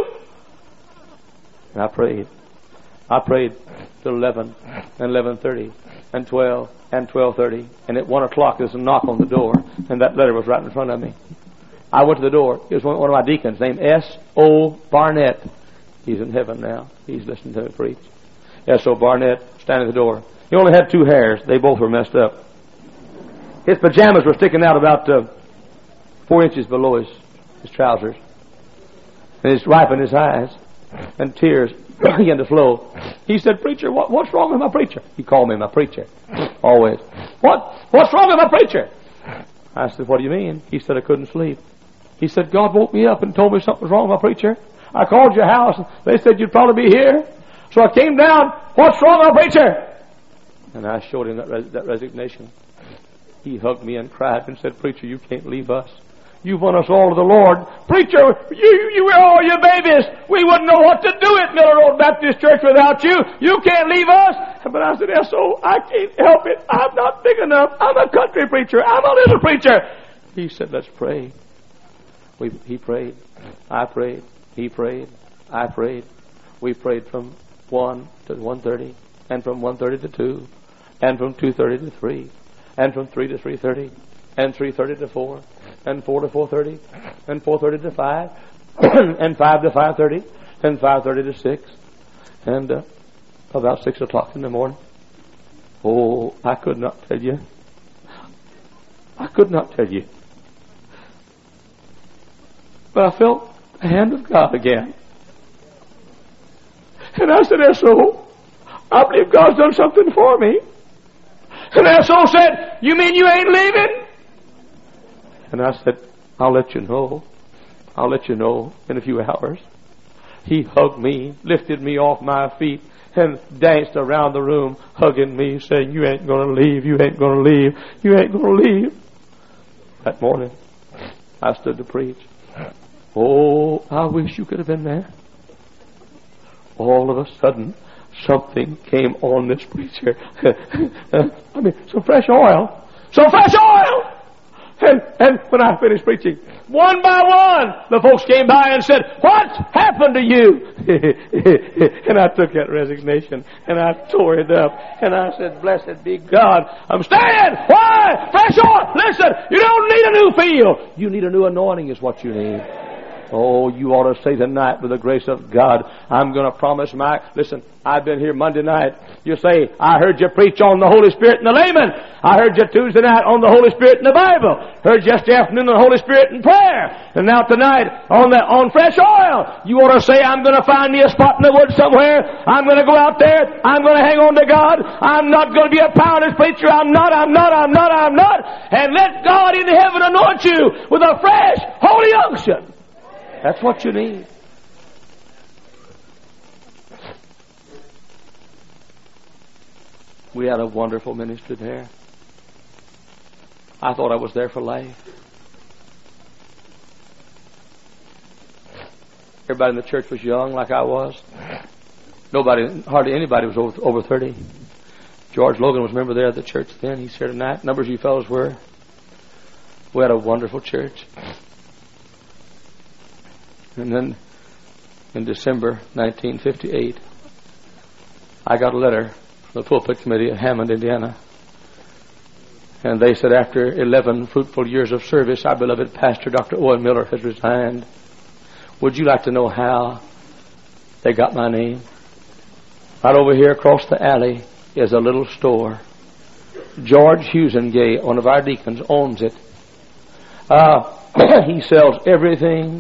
And I prayed. I prayed till eleven and eleven thirty and twelve and twelve thirty, and at one o'clock there's a knock on the door, and that letter was right in front of me. I went to the door. It was one of my deacons named S O Barnett. He's in heaven now. He's listening to me preach. S O Barnett, standing at the door. He only had two hairs. They both were messed up. His pajamas were sticking out about uh, four inches below his, his trousers. And he's wiping his eyes, and tears began to flow. He said, "Preacher, what, what's wrong with my preacher?" He called me my preacher. Always. What? What's wrong with my preacher? I said, "What do you mean?" He said, "I couldn't sleep." He said, "God woke me up and told me something was wrong with my preacher. I called your house. They said you'd probably be here. So I came down. What's wrong with my preacher?" And I showed him that, res- that resignation. He hugged me and cried and said, "Preacher, you can't leave us. You've won us all to the Lord. Preacher, you, you were all your babies. We wouldn't know what to do at Miller Road Baptist Church without you. You can't leave us." But I said, "S O, I can't help it. I'm not big enough. I'm a country preacher. I'm a little preacher." He said, "Let's pray." We, he prayed. I prayed. He prayed. I prayed. We prayed from one to one thirty, and from one thirty to two, and from two thirty to three, and from three to three thirty, and three thirty to four, and four to four thirty, and four thirty to five, and five to five thirty, and five thirty to six, and uh, about six o'clock in the morning. Oh, I could not tell you. I could not tell you. But I felt the hand of God again. And I said, "S O, I believe God's done something for me." And S O said, "You mean you ain't leaving?" And I said, "I'll let you know. I'll let you know in a few hours." He hugged me, lifted me off my feet, and danced around the room, hugging me, saying, "You ain't going to leave. You ain't going to leave. You ain't going to leave." That morning, I stood to preach. Oh, I wish you could have been there. All of a sudden, something came on this preacher. I mean, some fresh oil. Some fresh oil! And, and when I finished preaching, one by one, the folks came by and said, "What's happened to you?" And I took that resignation and I tore it up. And I said, "Blessed be God. I'm staying. Why? Fresh oil. Listen, you don't need a new field. You need a new anointing is what you need." Oh, you ought to say tonight, with the grace of God, I'm going to promise my... Listen, I've been here Monday night. You say, "I heard you preach on the Holy Spirit and the layman. I heard you Tuesday night on the Holy Spirit and the Bible. Heard yesterday afternoon on the Holy Spirit and prayer. And now tonight on the on fresh oil." You ought to say, "I'm going to find me a spot in the woods somewhere. I'm going to go out there. I'm going to hang on to God. I'm not going to be a powerless preacher. I'm not, I'm not, I'm not, I'm not. And let God in heaven anoint you with a fresh, holy unction." That's what you need. We had a wonderful ministry there. I thought I was there for life. Everybody in the church was young, like I was. Nobody, hardly anybody was over, over thirty. George Logan was a member there at the church then. He's here tonight. Numbers of you fellows were. We had a wonderful church. And then in December nineteen fifty-eight, I got a letter from the pulpit committee at Hammond, Indiana. And they said, "After eleven fruitful years of service, our beloved pastor, Doctor Owen Miller, has resigned. Would you like to know how they got my name?" Right over here across the alley is a little store. George Husengay, one of our deacons, owns it. Uh, He sells everything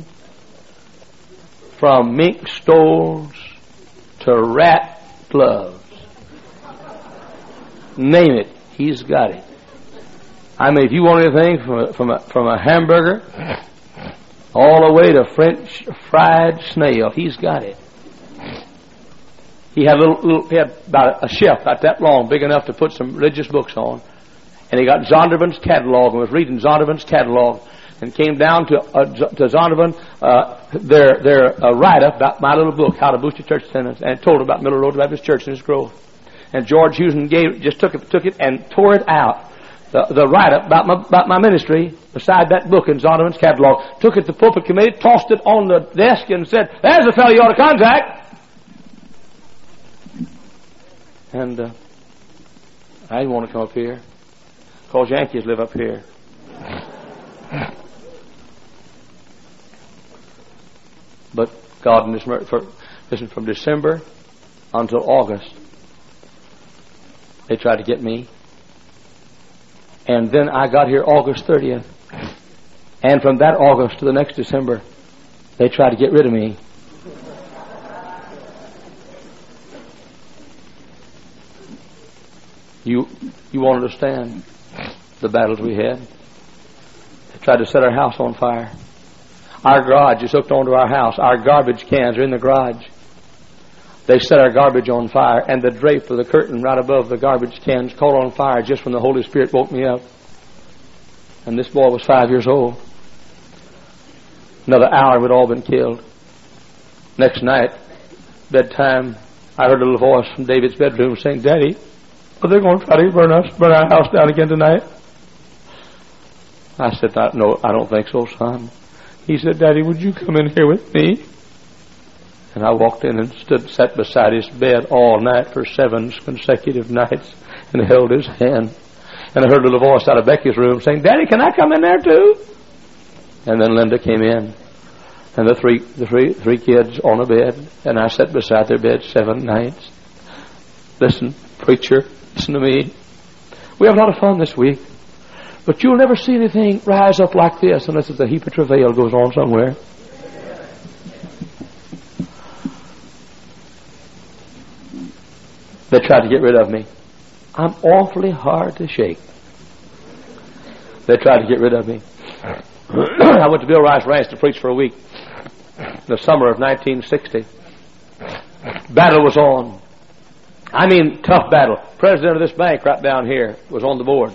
from mink stoles to rat gloves. Name it, he's got it. I mean, if you want anything from a, from a, from a hamburger all the way to French fried snail, he's got it. He had a little, little he had about a shelf about that long, big enough to put some religious books on, and he got Zondervan's catalog and was reading Zondervan's catalog, and came down to uh, to Zondervan uh, their their uh, write up about my little book, How to Boost Your Church Attendance, and told about Miller Road Baptist Church and its growth. And George Hewson gave just took it took it and tore it out. The, the write-up about my, about my ministry, beside that book in Zondervan's catalog, took it to the pulpit committee, tossed it on the desk, and said, "There's the fellow you ought to contact." And uh, I didn't want to come up here, because Yankees live up here. But God in His mercy, for, listen, from December until August, they tried to get me. And then I got here August thirtieth. And from that August to the next December, they tried to get rid of me. You you won't understand the battles we had. They tried to set our house on fire. Our garage is hooked onto our house. Our garbage cans are in the garage. They set our garbage on fire, and the drape of the curtain right above the garbage cans caught on fire just when the Holy Spirit woke me up. And this boy was five years old. Another hour, we'd all been killed. Next night, bedtime, I heard a little voice from David's bedroom saying, "Daddy, are they going to try to burn us, burn our house down again tonight?" I said, "No, I don't think so, son." He said, "Daddy, would you come in here with me?" And I walked in and stood, sat beside his bed all night for seven consecutive nights and held his hand. And I heard a little voice out of Becky's room saying, "Daddy, can I come in there too?" And then Linda came in, and the three, the three, three kids on a bed, and I sat beside their bed seven nights. Listen, preacher, listen to me. We have a lot of fun this week, but you'll never see anything rise up like this unless it's a heap of travail goes on somewhere. They tried to get rid of me. I'm awfully hard to shake. They tried to get rid of me. I went to Bill Rice Ranch to preach for a week in the summer of nineteen sixty. Battle was on. I mean, tough battle. President of this bank right down here was on the board.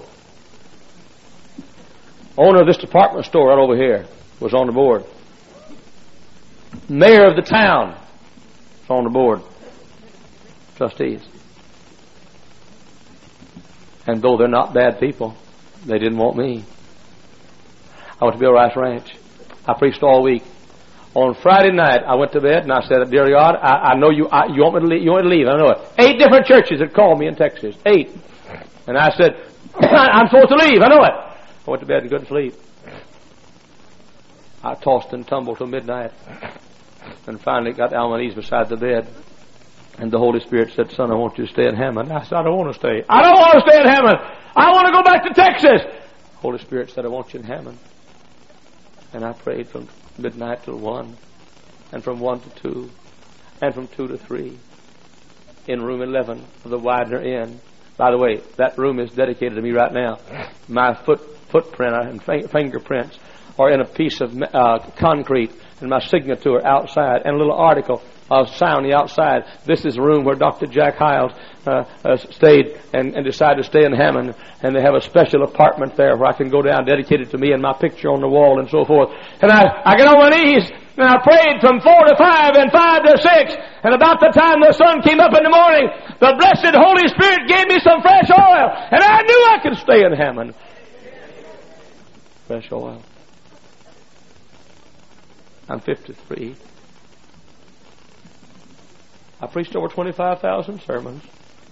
Owner of this department store right over here was on the board. Mayor of the town was on the board. Trustees. And though they're not bad people, they didn't want me. I went to Bill Rice Ranch. I preached all week. On Friday night, I went to bed and I said, "Dear God, I, I know you. I, you want me to leave? You want me to leave? I know it." Eight different churches had called me in Texas. Eight. And I said, "I'm supposed to leave. I know it." I went to bed and couldn't sleep. I tossed and tumbled till midnight, and finally got down on my knees beside the bed. And the Holy Spirit said, "Son, I want you to stay in Hammond." I said, "I don't want to stay. I don't want to stay in Hammond. I want to go back to Texas." The Holy Spirit said, "I want you in Hammond." And I prayed from midnight till one, and from one to two, and from two to three, in room eleven of the Widener Inn. By the way, that room is dedicated to me right now. My foot footprint and fingerprints are in a piece of uh, concrete, and my signature outside, and a little article of sound the outside. This is a room where Doctor Jack Hiles uh, uh, stayed and, and decided to stay in Hammond, and they have a special apartment there where I can go down, dedicated to me and my picture on the wall and so forth. And I, I get on my knees and I prayed from four to five and five to six, and about the time the sun came up in the morning, the blessed Holy Spirit gave me some fresh oil, and I knew I could stay in Hammond. Fresh oil. I'm fifty-three. I preached over twenty-five thousand sermons.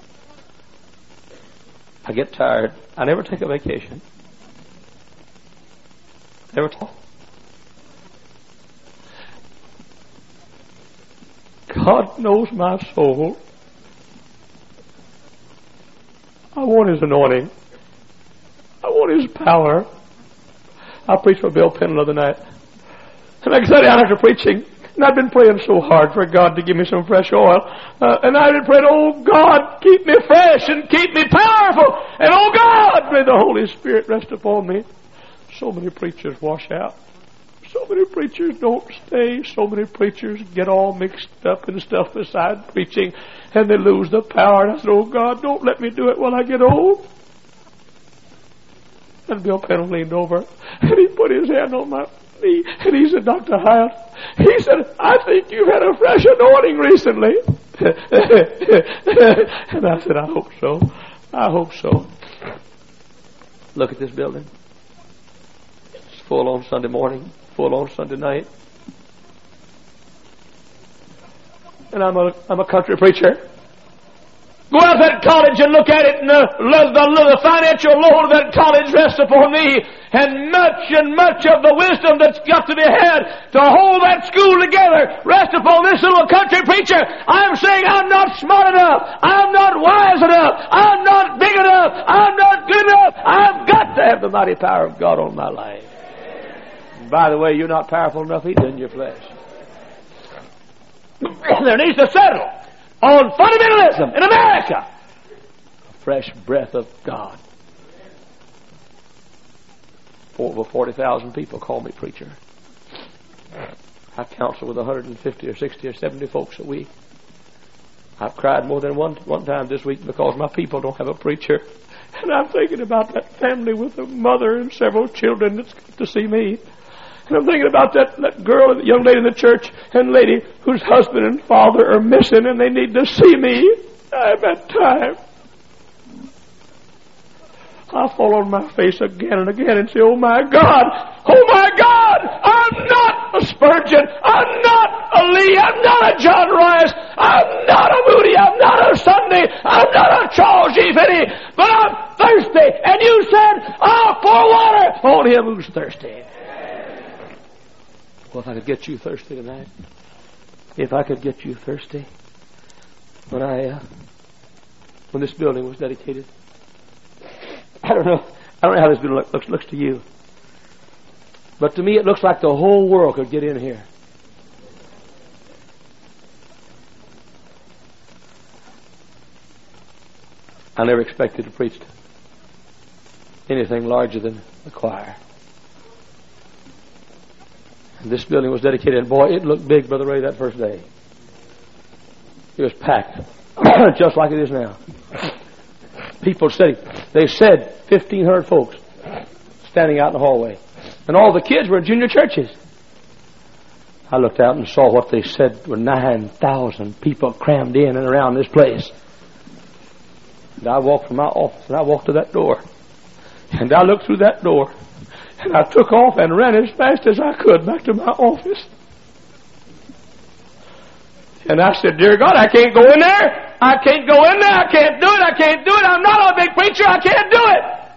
I get tired. I never take a vacation. Never talk. God knows my soul. I want His anointing. I want His power. I preached for Bill Penn the other night. And I sat down after preaching, and I'd been praying so hard for God to give me some fresh oil. Uh, and I'd been praying, oh God, keep me fresh and keep me powerful. And oh God, may the Holy Spirit rest upon me. So many preachers wash out. So many preachers don't stay. So many preachers get all mixed up in stuff beside preaching, and they lose the power. And I said, oh God, don't let me do it when I get old. And Bill Penn leaned over, and he put his hand on my knee, and he said, Doctor Hyatt, he said, I think you've had a fresh anointing recently. And I said, I hope so. I hope so. Look at this building. It's full on Sunday morning, full on Sunday night. And I'm a, I'm a country preacher. Go out to that college and look at it, and the, the, the financial load of that college rests upon me, and much and much of the wisdom that's got to be had to hold that school together rests upon this little country preacher. I'm saying I'm not smart enough, I'm not wise enough, I'm not big enough, I'm not good enough. I've got to have the mighty power of God on my life. And by the way, you're not powerful enough either in your flesh. There needs to settle on fundamentalism in America. A fresh breath of God. Over forty thousand people call me preacher. I counsel with one hundred fifty or sixty or seventy folks a week. I've cried more than one one time this week because my people don't have a preacher. And I'm thinking about that family with a mother and several children that's got to see me. And I'm thinking about that, that girl, the young lady in the church, and lady whose husband and father are missing, and they need to see me. I've had time. I fall on my face again and again and say, oh my God, oh my God, I'm not a Spurgeon, I'm not a Lee, I'm not a John Rice, I'm not a Moody, I'm not a Sunday, I'm not a Charles G. Finney, but I'm thirsty. And you said, I'll pour water on him who's thirsty. Well, if I could get you thirsty tonight, if I could get you thirsty, when I, uh, when this building was dedicated, I don't know, I don't know how this building looks, looks to you, but to me it looks like the whole world could get in here. I never expected to preach anything larger than the choir. This building was dedicated, and boy, it looked big, Brother Ray, that first day. It was packed, just like it is now. People sitting. They said fifteen hundred folks standing out in the hallway. And all the kids were in junior churches. I looked out and saw what they said were nine thousand people crammed in and around this place. And I walked from my office, and I walked to that door. And I looked through that door. And I took off and ran as fast as I could back to my office. And I said, dear God, I can't go in there. I can't go in there. I can't do it. I can't do it. I'm not a big preacher. I can't do it.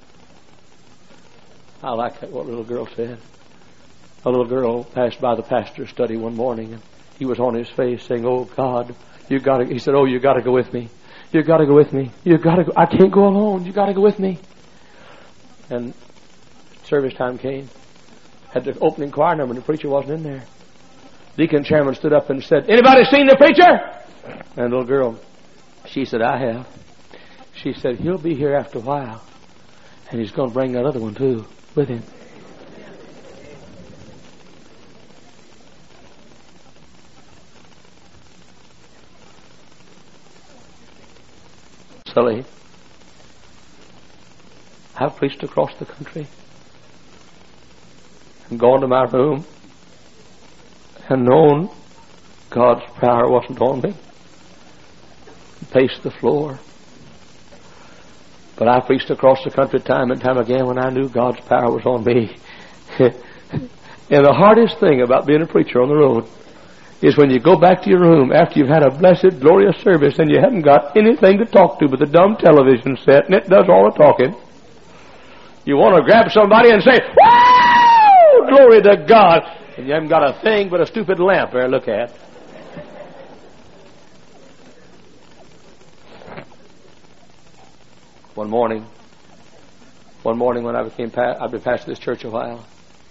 I like what a little girl said. A little girl passed by the pastor's study one morning, and he was on his face saying, oh God, you got to, he said, oh, you got to go with me. You got to go with me. You got to go. I can't go alone. You got to go with me. And service time came. Had the opening choir number, and the preacher wasn't in there. Deacon chairman stood up and said, anybody seen the preacher? And the little girl, she said, I have. She said, he'll be here after a while, and he's going to bring that other one too with him. Sully, I've preached across the country and gone to my room and known God's power wasn't on me. Paced the floor. But I preached across the country time and time again when I knew God's power was on me. And the hardest thing about being a preacher on the road is when you go back to your room after you've had a blessed, glorious service and you haven't got anything to talk to but the dumb television set, and it does all the talking. You want to grab somebody and say, woo! Glory to God. And you haven't got a thing but a stupid lamp there to look at. One morning, One morning when I became pa- I'd been pastor this church a while,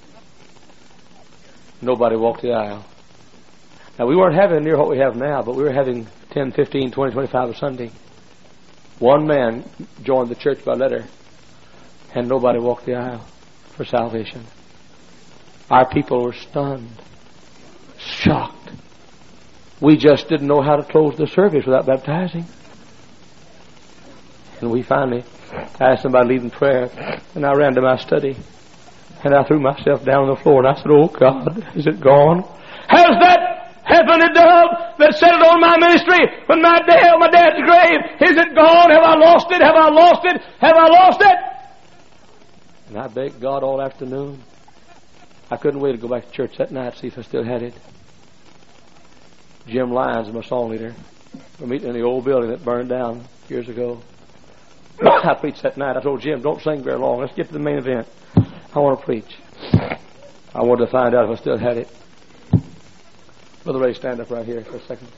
nobody walked the aisle. Now, we weren't having near what we have now, but we were having ten, fifteen, twenty, twenty-five a Sunday. One man joined the church by letter, and nobody walked the aisle for salvation. Our people were stunned, shocked. We just didn't know how to close the service without baptizing. And we finally asked somebody to lead in prayer, and I ran to my study, and I threw myself down on the floor, and I said, "Oh God, is it gone? Has that heavenly dove that settled on my ministry when my dad, my dad's grave, is it gone? Have I lost it? Have I lost it? Have I lost it?" And I begged God all afternoon. I couldn't wait to go back to church that night, see if I still had it. Jim Lyons, my song leader, we're meeting in the old building that burned down years ago. I preached that night. I told Jim, "Don't sing very long. Let's get to the main event. I want to preach." I wanted to find out if I still had it. Brother Ray, stand up right here for a second.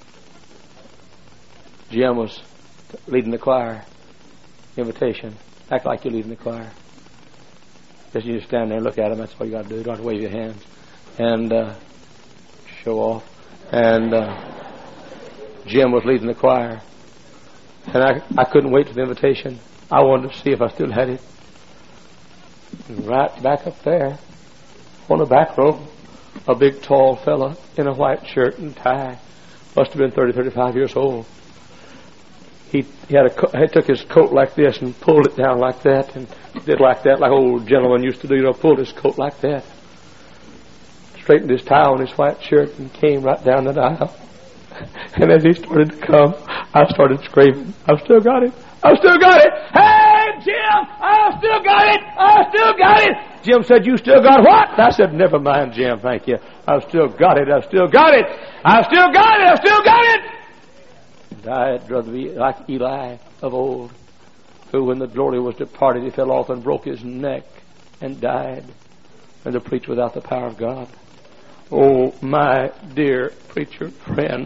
Jim was leading the choir. Invitation. Act like you're leading the choir. Just you just stand there and look at him. That's all you got to do. You don't have to wave your hands and uh, show off. And uh, Jim was leading the choir, and I I couldn't wait for the invitation. I wanted to see if I still had it. And right back up there, on the back row, a big tall fella in a white shirt and tie, must have been thirty, thirty-five years old. He, he had a co- he took his coat like this and pulled it down like that, and did like that, like old gentlemen used to do. You know, pulled his coat like that, straightened his tie on his white shirt, and came right down the aisle. And as he started to come, I started screaming, "I've still got it! I've still got it! Hey, Jim! I've still got it! I've still got it!" Jim said, "You still got what?" And I said, "Never mind, Jim, thank you. I've still got it. I've still got it. I've still got it. I've still got it." Died, brother, like Eli of old, who, when the glory was departed, he fell off and broke his neck and died, and to preach without the power of God. Oh, my dear preacher friend,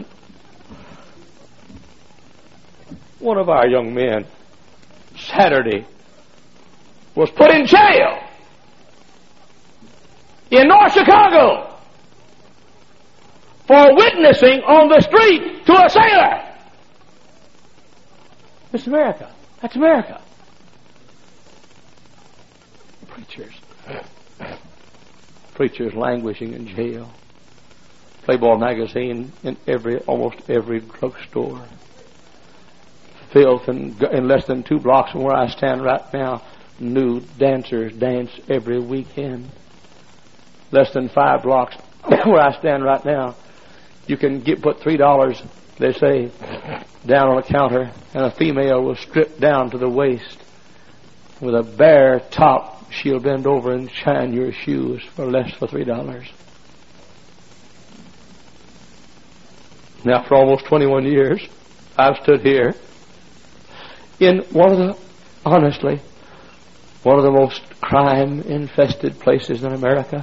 one of our young men, Saturday, was put in jail in North Chicago for witnessing on the street to a sailor. It's America. That's America. Preachers. Preachers languishing in jail. Playboy magazine in every, almost every drugstore. Filth, and in less than two blocks from where I stand right now, nude dancers dance every weekend. Less than five blocks where I stand right now, you can get put three dollars, they say, down on a counter, and a female will strip down to the waist with a bare top. She'll bend over and shine your shoes for less for three dollars. Now, for almost twenty-one years, I've stood here in one of the, honestly, one of the most crime-infested places in America.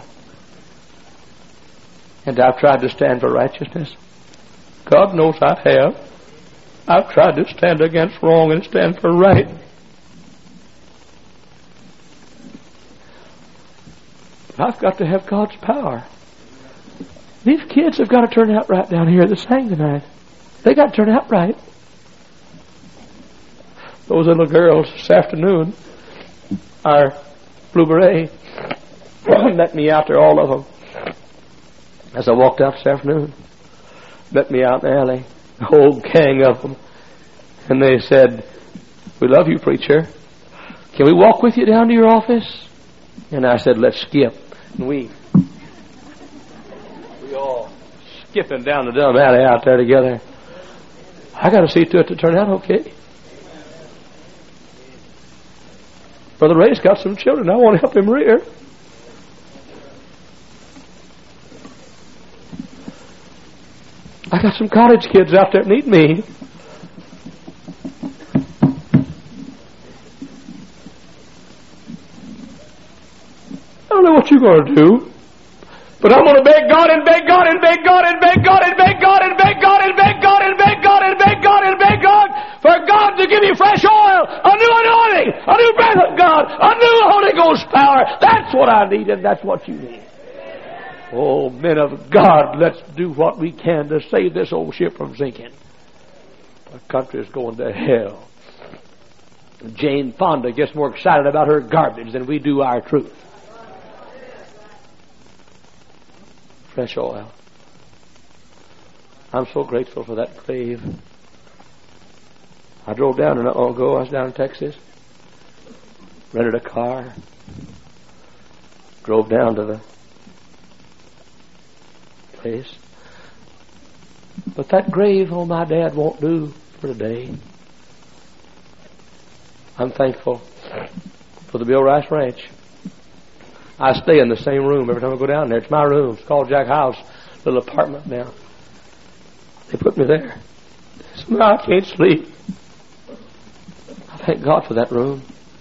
And I've tried to stand for righteousness. God knows I have. I've tried to stand against wrong and stand for right. But I've got to have God's power. These kids have got to turn out right down here that sang tonight. They got to turn out right. Those little girls this afternoon, our Blue Beret, met me out there, all of them. As I walked out this afternoon, met me out in the alley, a whole gang of them. And they said, "We love you, preacher. Can we walk with you down to your office?" And I said, "Let's skip." And we, we all skipping down the dumb alley out there together. I got to see to it to turn out okay. Brother Ray's got some children. I want to help him rear. I got some college kids out there that need me. I don't know what you're going to do, but I'm going to beg God and beg God and beg God and beg God and beg God and beg God and beg God and beg God and beg God and beg God for God to give you fresh oil, a new anointing, a new breath of God, a new Holy Ghost power. That's what I need, and that's what you need. Oh, men of God, let's do what we can to save this old ship from sinking. The country is going to hell. Jane Fonda gets more excited about her garbage than we do our truth. Fresh oil. I'm so grateful for that grave. I drove down not long ago. I was down in Texas. Rented a car. Drove down to the place. But that grave, oh, my dad won't do for today. I'm thankful for the Bill Rice Ranch. I stay in the same room every time I go down there. It's my room. It's called Jack House, little apartment now. They put me there. So now I can't sleep. I thank God for that room.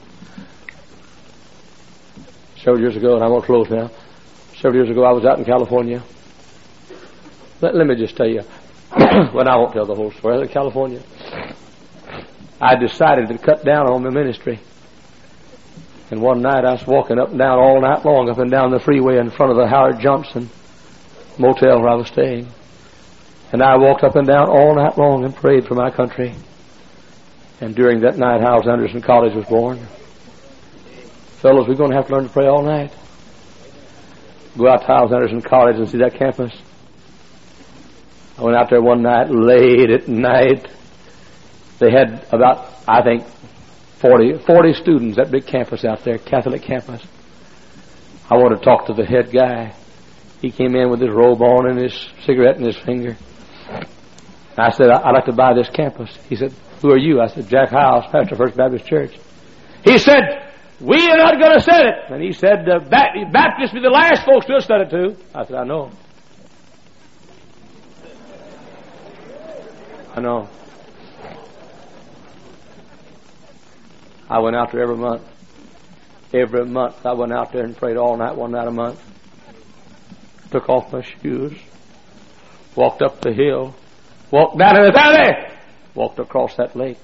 Several years ago, and I'm going to close now. Several years ago, I was out in California. Let, let me just tell you. Well, I won't tell the whole story. I was in California. I decided to cut down on my ministry. And one night I was walking up and down all night long, up and down the freeway in front of the Howard Johnson motel where I was staying. And I walked up and down all night long and prayed for my country. And during that night, Howells Anderson College was born. Fellows, we're going to have to learn to pray all night. Go out to Howells Anderson College and see that campus. I went out there one night, late at night. They had about, I think, forty, forty students, that big campus out there, Catholic campus. I wanted to talk to the head guy. He came in with his robe on and his cigarette in his finger. I said, I'd like to buy this campus. He said, who are you? I said, Jack Howells, pastor of First Baptist Church. He said, we are not going to sell it. And he said, uh, Baptists be the last folks to sell it to. I said, I know. I know. I went out there every month. Every month I went out there and prayed all night, one night a month. Took off my shoes. Walked up the hill. Walked down in the valley. Walked across that lake.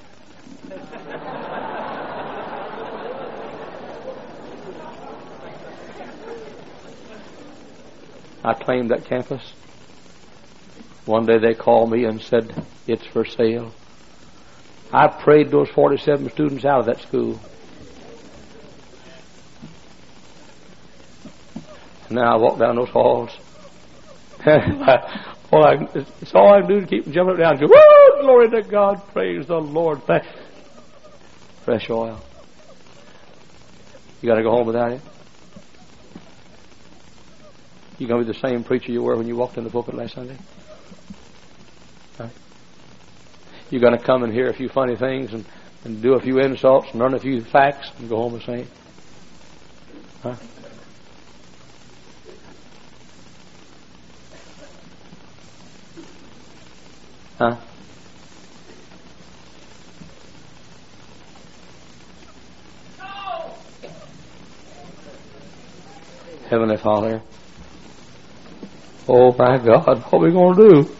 I claimed that campus. One day they called me and said, it's for sale. I prayed those forty-seven students out of that school. And now I walk down those halls. all I, it's all I can do to keep them jumping up and down. Go, woo, glory to God, praise the Lord. Thank. Fresh oil. You got to go home without it. You going to be the same preacher you were when you walked in the pulpit last Sunday? Huh? You're going to come and hear a few funny things and, and do a few insults and learn a few facts and go home the same? Huh? Huh? Heavenly Father, oh my God, what are we going to do?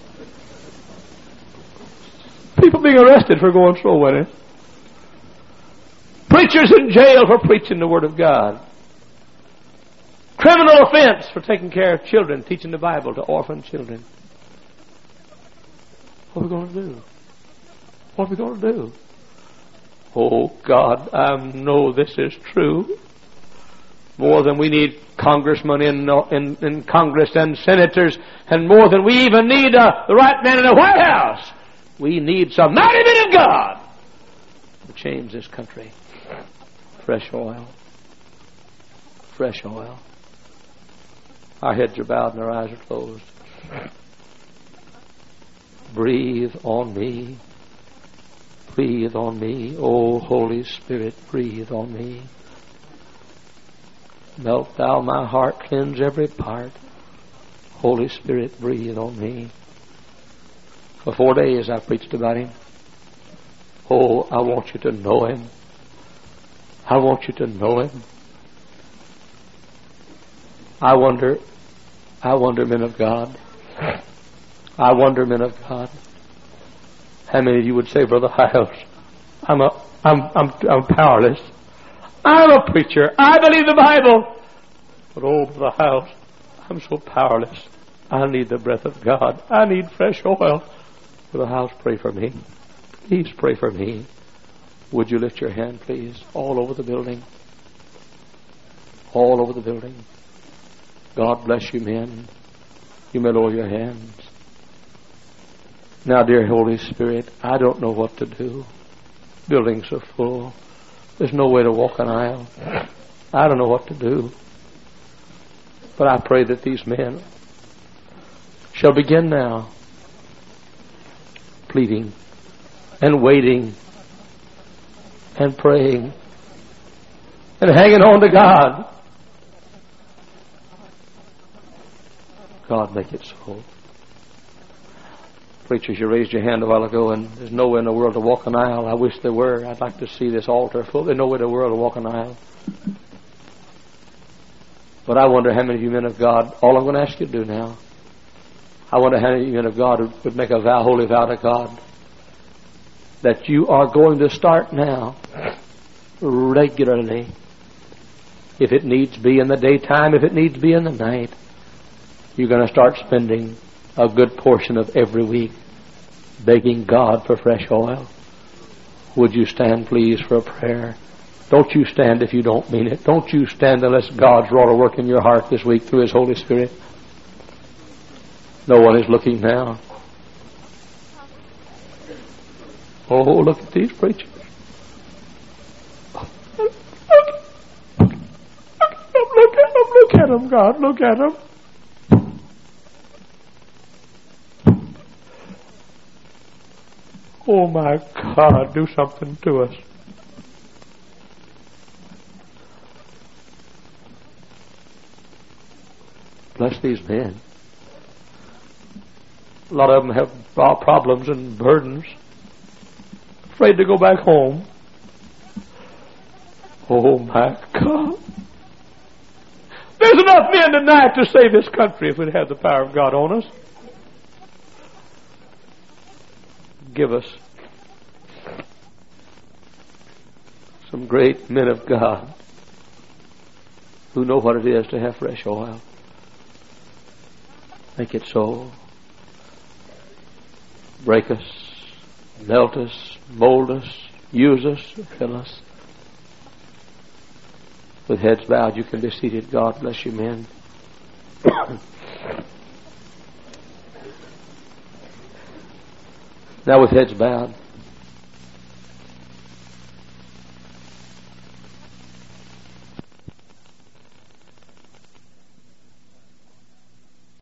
People being arrested for going soul winning. Preachers in jail for preaching the Word of God. Criminal offense for taking care of children, teaching the Bible to orphan children. What are we going to do? What are we going to do? Oh God, I know this is true. More than we need congressmen in, in, in Congress and senators, and more than we even need uh, the right man in the White House. We need some mighty men of God to change this country. Fresh oil. Fresh oil. Our heads are bowed and our eyes are closed. Breathe on me. Breathe on me. Oh, Holy Spirit, breathe on me. Melt thou my heart, cleanse every part. Holy Spirit, breathe on me. For four days I preached about Him. Oh, I want you to know Him. I want you to know Him. I wonder, I wonder, men of God. I wonder, men of God, how many of you would say, Brother Hiles, I'm a, I'm, I'm, I'm powerless. I'm a preacher. I believe the Bible. But oh, the house, I'm so powerless. I need the breath of God. I need fresh oil. For the house, pray for me. Please pray for me. Would you lift your hand, please? All over the building. All over the building. God bless you, men. You may lower your hands. Now, dear Holy Spirit, I don't know what to do. Buildings are full. There's no way to walk an aisle. I don't know what to do. But I pray that these men shall begin now pleading and waiting and praying and hanging on to God. God, make it so. Preachers, you raised your hand a while ago, and there's no way in the world to walk an aisle. I wish there were. I'd like to see this altar full. There's no way in the world to walk an aisle. But I wonder how many of you men of God, all I'm going to ask you to do now, I wonder how many of you men of God would make a vow, holy vow to God, that you are going to start now, regularly, if it needs be in the daytime, if it needs be in the night, you're going to start spending a good portion of every week begging God for fresh oil. Would you stand, please, for a prayer? Don't you stand if you don't mean it. Don't you stand unless God's wrought a work in your heart this week through His Holy Spirit. No one is looking now. Oh, look at these preachers. Look, look, look at them, look at them, God, look at them. Oh, my God, do something to us. Bless these men. A lot of them have problems and burdens. Afraid to go back home. Oh, my God. There's enough men tonight to save this country if we'd have the power of God on us. Give us some great men of God who know what it is to have fresh oil. Make it so. Break us, melt us, mold us, use us, fill us. With heads bowed, you can be seated. God bless you, men. Now with heads bowed.